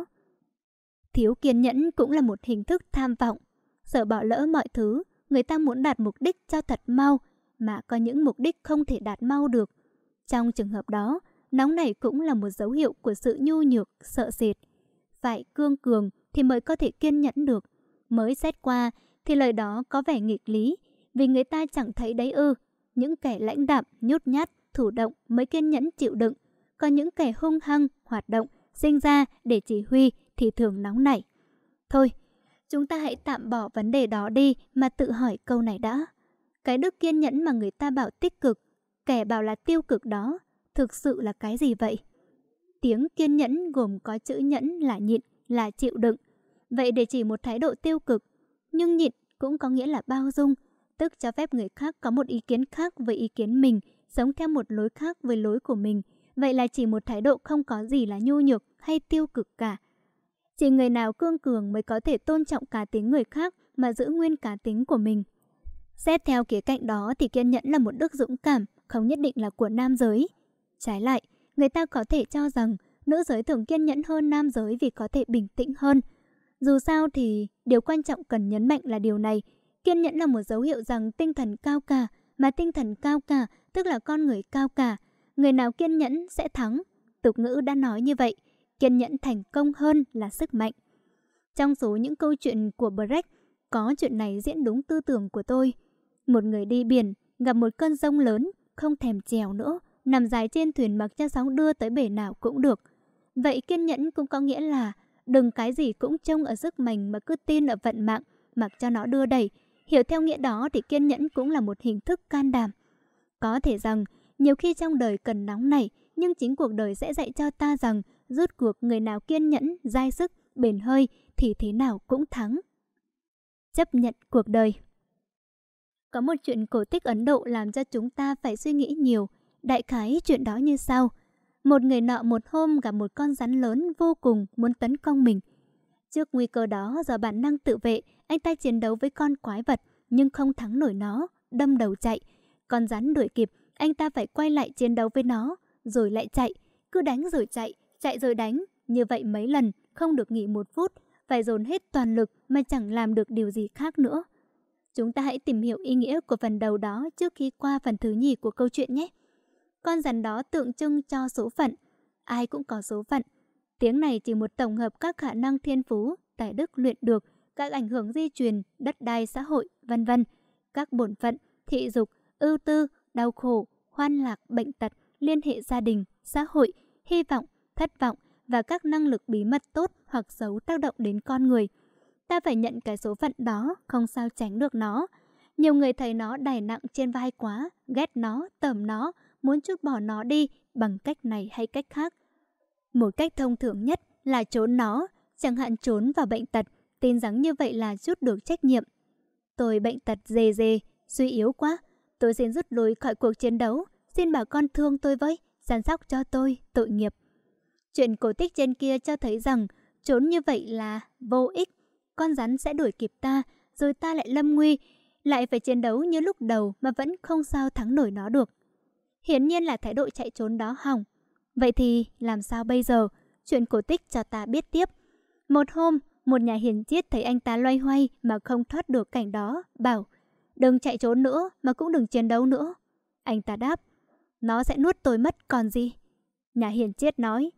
Thiếu kiên nhẫn cũng là một hình thức tham vọng. Sợ bỏ lỡ mọi thứ, người ta muốn đạt mục đích cho thật mau, mà có những mục đích không thể đạt mau được. Trong trường hợp đó, nóng nảy cũng là một dấu hiệu của sự nhu nhược, sợ sệt. Phải cương cường thì mới có thể kiên nhẫn được. Mới xét qua thì lời đó có vẻ nghịch lý, vì người ta chẳng thấy đấy ư. Những kẻ lãnh đạm, nhút nhát, thủ động mới kiên nhẫn chịu đựng. Còn những kẻ hung hăng, hoạt động, sinh ra để chỉ huy thì thường nóng nảy. Thôi, chúng ta hãy tạm bỏ vấn đề đó đi mà tự hỏi câu này đã. Cái đức kiên nhẫn mà người ta bảo tích cực, kẻ bảo là tiêu cực đó, thực sự là cái gì vậy? Tiếng kiên nhẫn gồm có chữ nhẫn là nhịn, là chịu đựng. Vậy để chỉ một thái độ tiêu cực, nhưng nhịn cũng có nghĩa là bao dung, tức cho phép người khác có một ý kiến khác với ý kiến mình, sống theo một lối khác với lối của mình. Vậy là chỉ một thái độ không có gì là nhu nhược hay tiêu cực cả. Chỉ người nào cương cường mới có thể tôn trọng cá tính người khác mà giữ nguyên cá tính của mình. Xét theo khía cạnh đó thì kiên nhẫn là một đức dũng cảm, không nhất định là của nam giới. Trái lại, người ta có thể cho rằng nữ giới thường kiên nhẫn hơn nam giới vì có thể bình tĩnh hơn. Dù sao thì điều quan trọng cần nhấn mạnh là điều này. Kiên nhẫn là một dấu hiệu rằng tinh thần cao cả, mà tinh thần cao cả tức là con người cao cả. Người nào kiên nhẫn sẽ thắng. Tục ngữ đã nói như vậy, kiên nhẫn thành công hơn là sức mạnh. Trong số những câu chuyện của Brecht, có chuyện này diễn đúng tư tưởng của tôi. Một người đi biển, gặp một cơn giông lớn, không thèm chèo nữa, nằm dài trên thuyền mặc cho sóng đưa tới bể nào cũng được. Vậy kiên nhẫn cũng có nghĩa là đừng cái gì cũng trông ở sức mình mà cứ tin ở vận mạng, mặc cho nó đưa đẩy. Hiểu theo nghĩa đó thì kiên nhẫn cũng là một hình thức can đảm. Có thể rằng nhiều khi trong đời cần nóng nảy, nhưng chính cuộc đời sẽ dạy cho ta rằng rốt cuộc người nào kiên nhẫn, dai sức, bền hơi thì thế nào cũng thắng. Chấp nhận cuộc đời. Có một chuyện cổ tích Ấn Độ làm cho chúng ta phải suy nghĩ nhiều. Đại khái chuyện đó như sau. Một người nọ một hôm gặp một con rắn lớn vô cùng muốn tấn công mình. Trước nguy cơ đó, do bản năng tự vệ, anh ta chiến đấu với con quái vật nhưng không thắng nổi nó, đâm đầu chạy. Con rắn đuổi kịp, anh ta phải quay lại chiến đấu với nó, rồi lại chạy, cứ đánh rồi chạy rồi đánh, như vậy mấy lần, không được nghỉ một phút, phải dồn hết toàn lực mà chẳng làm được điều gì khác nữa. Chúng ta hãy tìm hiểu ý nghĩa của phần đầu đó trước khi qua phần thứ nhì của câu chuyện nhé. Con rắn đó tượng trưng cho số phận. Ai cũng có số phận. Tiếng này chỉ một tổng hợp các khả năng thiên phú, tài đức luyện được, các ảnh hưởng di truyền, đất đai xã hội, vân vân, các bổn phận, thị dục, ưu tư, đau khổ, hoan lạc, bệnh tật, liên hệ gia đình, xã hội, hy vọng, thất vọng và các năng lực bí mật tốt hoặc xấu tác động đến con người. Ta phải nhận cái số phận đó, không sao tránh được nó. Nhiều người thấy nó đè nặng trên vai quá, ghét nó, tởm nó, muốn trút bỏ nó đi bằng cách này hay cách khác. Một cách thông thường nhất là trốn nó, chẳng hạn trốn vào bệnh tật, tin rằng như vậy là rút được trách nhiệm. Tôi bệnh tật dề dề, suy yếu quá, tôi xin rút lui khỏi cuộc chiến đấu, xin bà con thương tôi với, săn sóc cho tôi, tội nghiệp. Chuyện cổ tích trên kia cho thấy rằng trốn như vậy là vô ích, con rắn sẽ đuổi kịp ta, rồi ta lại lâm nguy, lại phải chiến đấu như lúc đầu mà vẫn không sao thắng nổi nó được. Hiển nhiên là thái độ chạy trốn đó hỏng. Vậy thì làm sao bây giờ? Chuyện cổ tích cho ta biết tiếp. Một hôm, một nhà hiền triết thấy anh ta loay hoay mà không thoát được cảnh đó, bảo: đừng chạy trốn nữa mà cũng đừng chiến đấu nữa. Anh ta đáp: nó sẽ nuốt tôi mất còn gì. Nhà hiền triết nói: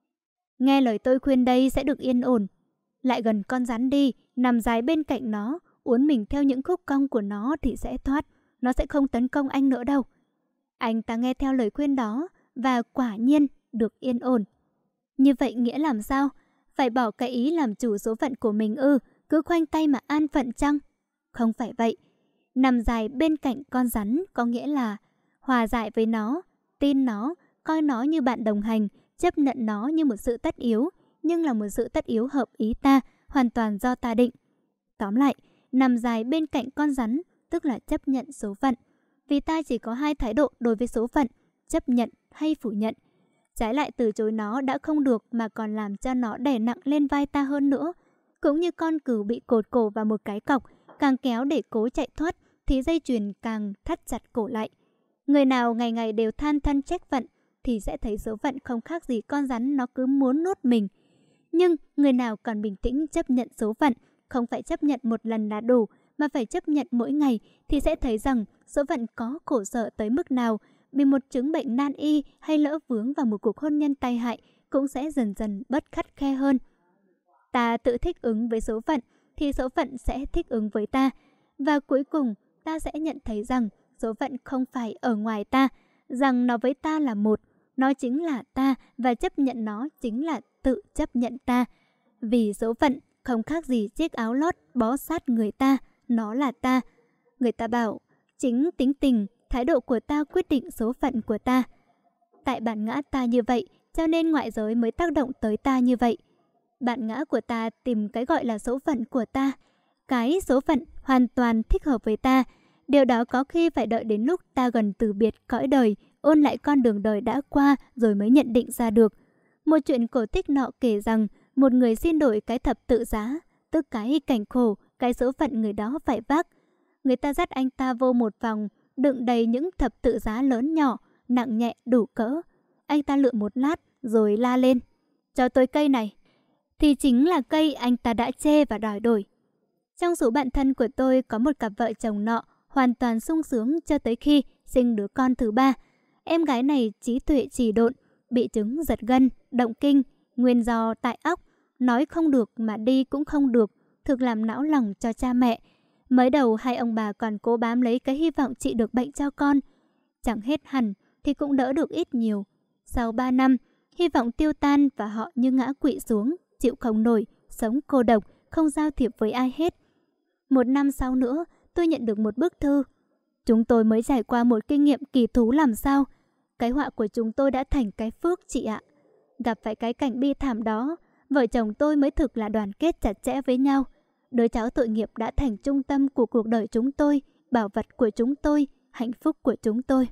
nghe lời tôi khuyên đây sẽ được yên ổn. Lại gần con rắn đi, nằm dài bên cạnh nó, uốn mình theo những khúc cong của nó thì sẽ thoát. Nó sẽ không tấn công anh nữa đâu. Anh ta nghe theo lời khuyên đó và quả nhiên được yên ổn. Như vậy nghĩa làm sao? Phải bỏ cái ý làm chủ số phận của mình ư? Cứ khoanh tay mà an phận chăng? Không phải vậy. Nằm dài bên cạnh con rắn có nghĩa là hòa giải với nó, tin nó, coi nó như bạn đồng hành, chấp nhận nó như một sự tất yếu, nhưng là một sự tất yếu hợp ý ta, hoàn toàn do ta định. Tóm lại, nằm dài bên cạnh con rắn tức là chấp nhận số phận. Vì ta chỉ có hai thái độ đối với số phận, chấp nhận hay phủ nhận. Trái lại từ chối nó đã không được mà còn làm cho nó đè nặng lên vai ta hơn nữa. Cũng như con cừu bị cột cổ vào một cái cọc, càng kéo để cố chạy thoát thì dây chuyền càng thắt chặt cổ lại. Người nào ngày ngày đều than thân trách phận thì sẽ thấy số phận không khác gì con rắn nó cứ muốn nuốt mình. Nhưng người nào còn bình tĩnh chấp nhận số phận, không phải chấp nhận một lần là đủ mà phải chấp nhận mỗi ngày, thì sẽ thấy rằng số phận có khổ sở tới mức nào, bị một chứng bệnh nan y hay lỡ vướng vào một cuộc hôn nhân tai hại cũng sẽ dần dần bớt khắt khe hơn. Ta tự thích ứng với số phận thì số phận sẽ thích ứng với ta. Và cuối cùng ta sẽ nhận thấy rằng số phận không phải ở ngoài ta, rằng nó với ta là một, nó chính là ta và chấp nhận nó chính là tự chấp nhận ta. Vì số phận không khác gì chiếc áo lót bó sát người ta, nó là ta. Người ta bảo chính tính tình, thái độ của ta quyết định số phận của ta. Tại bản ngã ta như vậy cho nên ngoại giới mới tác động tới ta như vậy. Bản ngã của ta tìm cái gọi là số phận của ta, cái số phận hoàn toàn thích hợp với ta. Điều đó có khi phải đợi đến lúc ta gần từ biệt cõi đời, ôn lại con đường đời đã qua rồi mới nhận định ra được. Một chuyện cổ tích nọ kể rằng một người xin đổi cái thập tự giá, tức cái cảnh khổ, cái số phận người đó phải vác. Người ta dắt anh ta vô một phòng đựng đầy những thập tự giá lớn nhỏ, nặng nhẹ đủ cỡ. Anh ta lựa một lát rồi la lên: cho tôi cây này. Thì chính là cây anh ta đã chê và đòi đổi. Trong số bạn thân của tôi có một cặp vợ chồng nọ hoàn toàn sung sướng cho tới khi sinh đứa con thứ ba. Em gái này trí tuệ trì độn, bị chứng giật gân, động kinh, nguyên do tại óc, nói không được mà đi cũng không được, thực làm não lòng cho cha mẹ. Mới đầu hai ông bà còn cố bám lấy cái hy vọng trị được bệnh cho con. Chẳng hết hẳn thì cũng đỡ được ít nhiều. Sau 3 năm, hy vọng tiêu tan và họ như ngã quỵ xuống, chịu không nổi, sống cô độc, không giao thiệp với ai hết. 1 năm sau nữa, tôi nhận được một bức thư. Chúng tôi mới trải qua một kinh nghiệm kỳ thú làm sao. Cái họa của chúng tôi đã thành cái phước chị ạ. Gặp phải cái cảnh bi thảm đó, vợ chồng tôi mới thực là đoàn kết chặt chẽ với nhau. Đứa cháu tội nghiệp đã thành trung tâm của cuộc đời chúng tôi, bảo vật của chúng tôi, hạnh phúc của chúng tôi.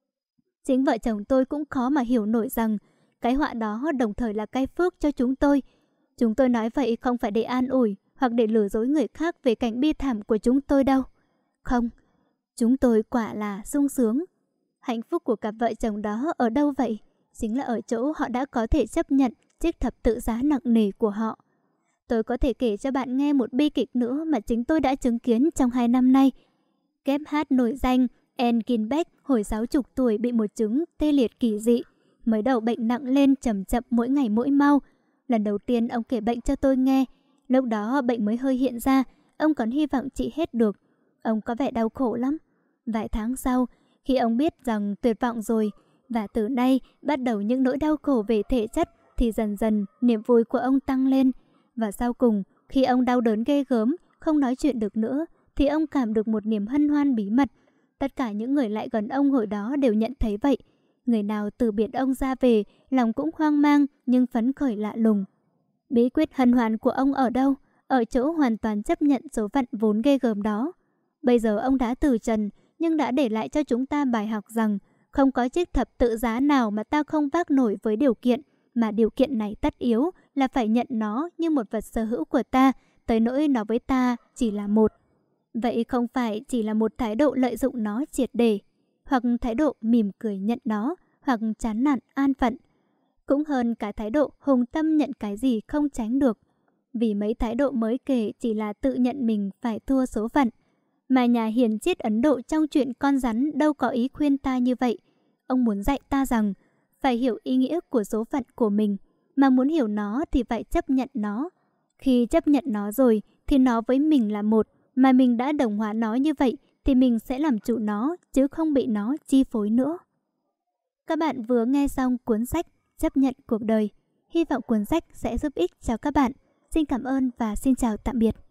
Chính vợ chồng tôi cũng khó mà hiểu nổi rằng cái họa đó đồng thời là cái phước cho chúng tôi. Chúng tôi nói vậy không phải để an ủi hoặc để lừa dối người khác về cảnh bi thảm của chúng tôi đâu. Không, chúng tôi quả là sung sướng. Hạnh phúc của cặp vợ chồng đó ở đâu vậy? Chính là ở chỗ họ đã có thể chấp nhận chiếc thập tự giá nặng nề của họ. Tôi có thể kể cho bạn nghe một bi kịch nữa mà chính tôi đã chứng kiến trong 2 năm nay. Kép hát nổi danh Anne Kinbeck hồi 60 tuổi bị một chứng tê liệt kỳ dị. Mới đầu bệnh nặng lên chậm chậm mỗi ngày mỗi mau. Lần đầu tiên ông kể bệnh cho tôi nghe. Lúc đó bệnh mới hơi hiện ra, ông còn hy vọng trị hết được. Ông có vẻ đau khổ lắm. Vài tháng sau, khi ông biết rằng tuyệt vọng rồi, và từ nay bắt đầu những nỗi đau khổ về thể chất, thì dần dần niềm vui của ông tăng lên. Và sau cùng, khi ông đau đớn ghê gớm, không nói chuyện được nữa, thì ông cảm được một niềm hân hoan bí mật. Tất cả những người lại gần ông hồi đó đều nhận thấy vậy. Người nào từ biệt ông ra về, lòng cũng hoang mang nhưng phấn khởi lạ lùng. Bí quyết hân hoan của ông ở đâu? Ở chỗ hoàn toàn chấp nhận số phận vốn ghê gớm đó. Bây giờ ông đã từ trần, nhưng đã để lại cho chúng ta bài học rằng không có chiếc thập tự giá nào mà ta không vác nổi với điều kiện, mà điều kiện này tất yếu là phải nhận nó như một vật sở hữu của ta, tới nỗi nó với ta chỉ là một. Vậy không phải chỉ là một thái độ lợi dụng nó triệt để, hoặc thái độ mỉm cười nhận nó, hoặc chán nản an phận. Cũng hơn cả thái độ hùng tâm nhận cái gì không tránh được. Vì mấy thái độ mới kể chỉ là tự nhận mình phải thua số phận. Mà nhà hiền triết Ấn Độ trong chuyện con rắn đâu có ý khuyên ta như vậy. Ông muốn dạy ta rằng phải hiểu ý nghĩa của số phận của mình, mà muốn hiểu nó thì phải chấp nhận nó. Khi chấp nhận nó rồi thì nó với mình là một, mà mình đã đồng hóa nó như vậy thì mình sẽ làm chủ nó, chứ không bị nó chi phối nữa. Các bạn vừa nghe xong cuốn sách Chấp nhận cuộc đời. Hy vọng cuốn sách sẽ giúp ích cho các bạn. Xin cảm ơn và xin chào tạm biệt.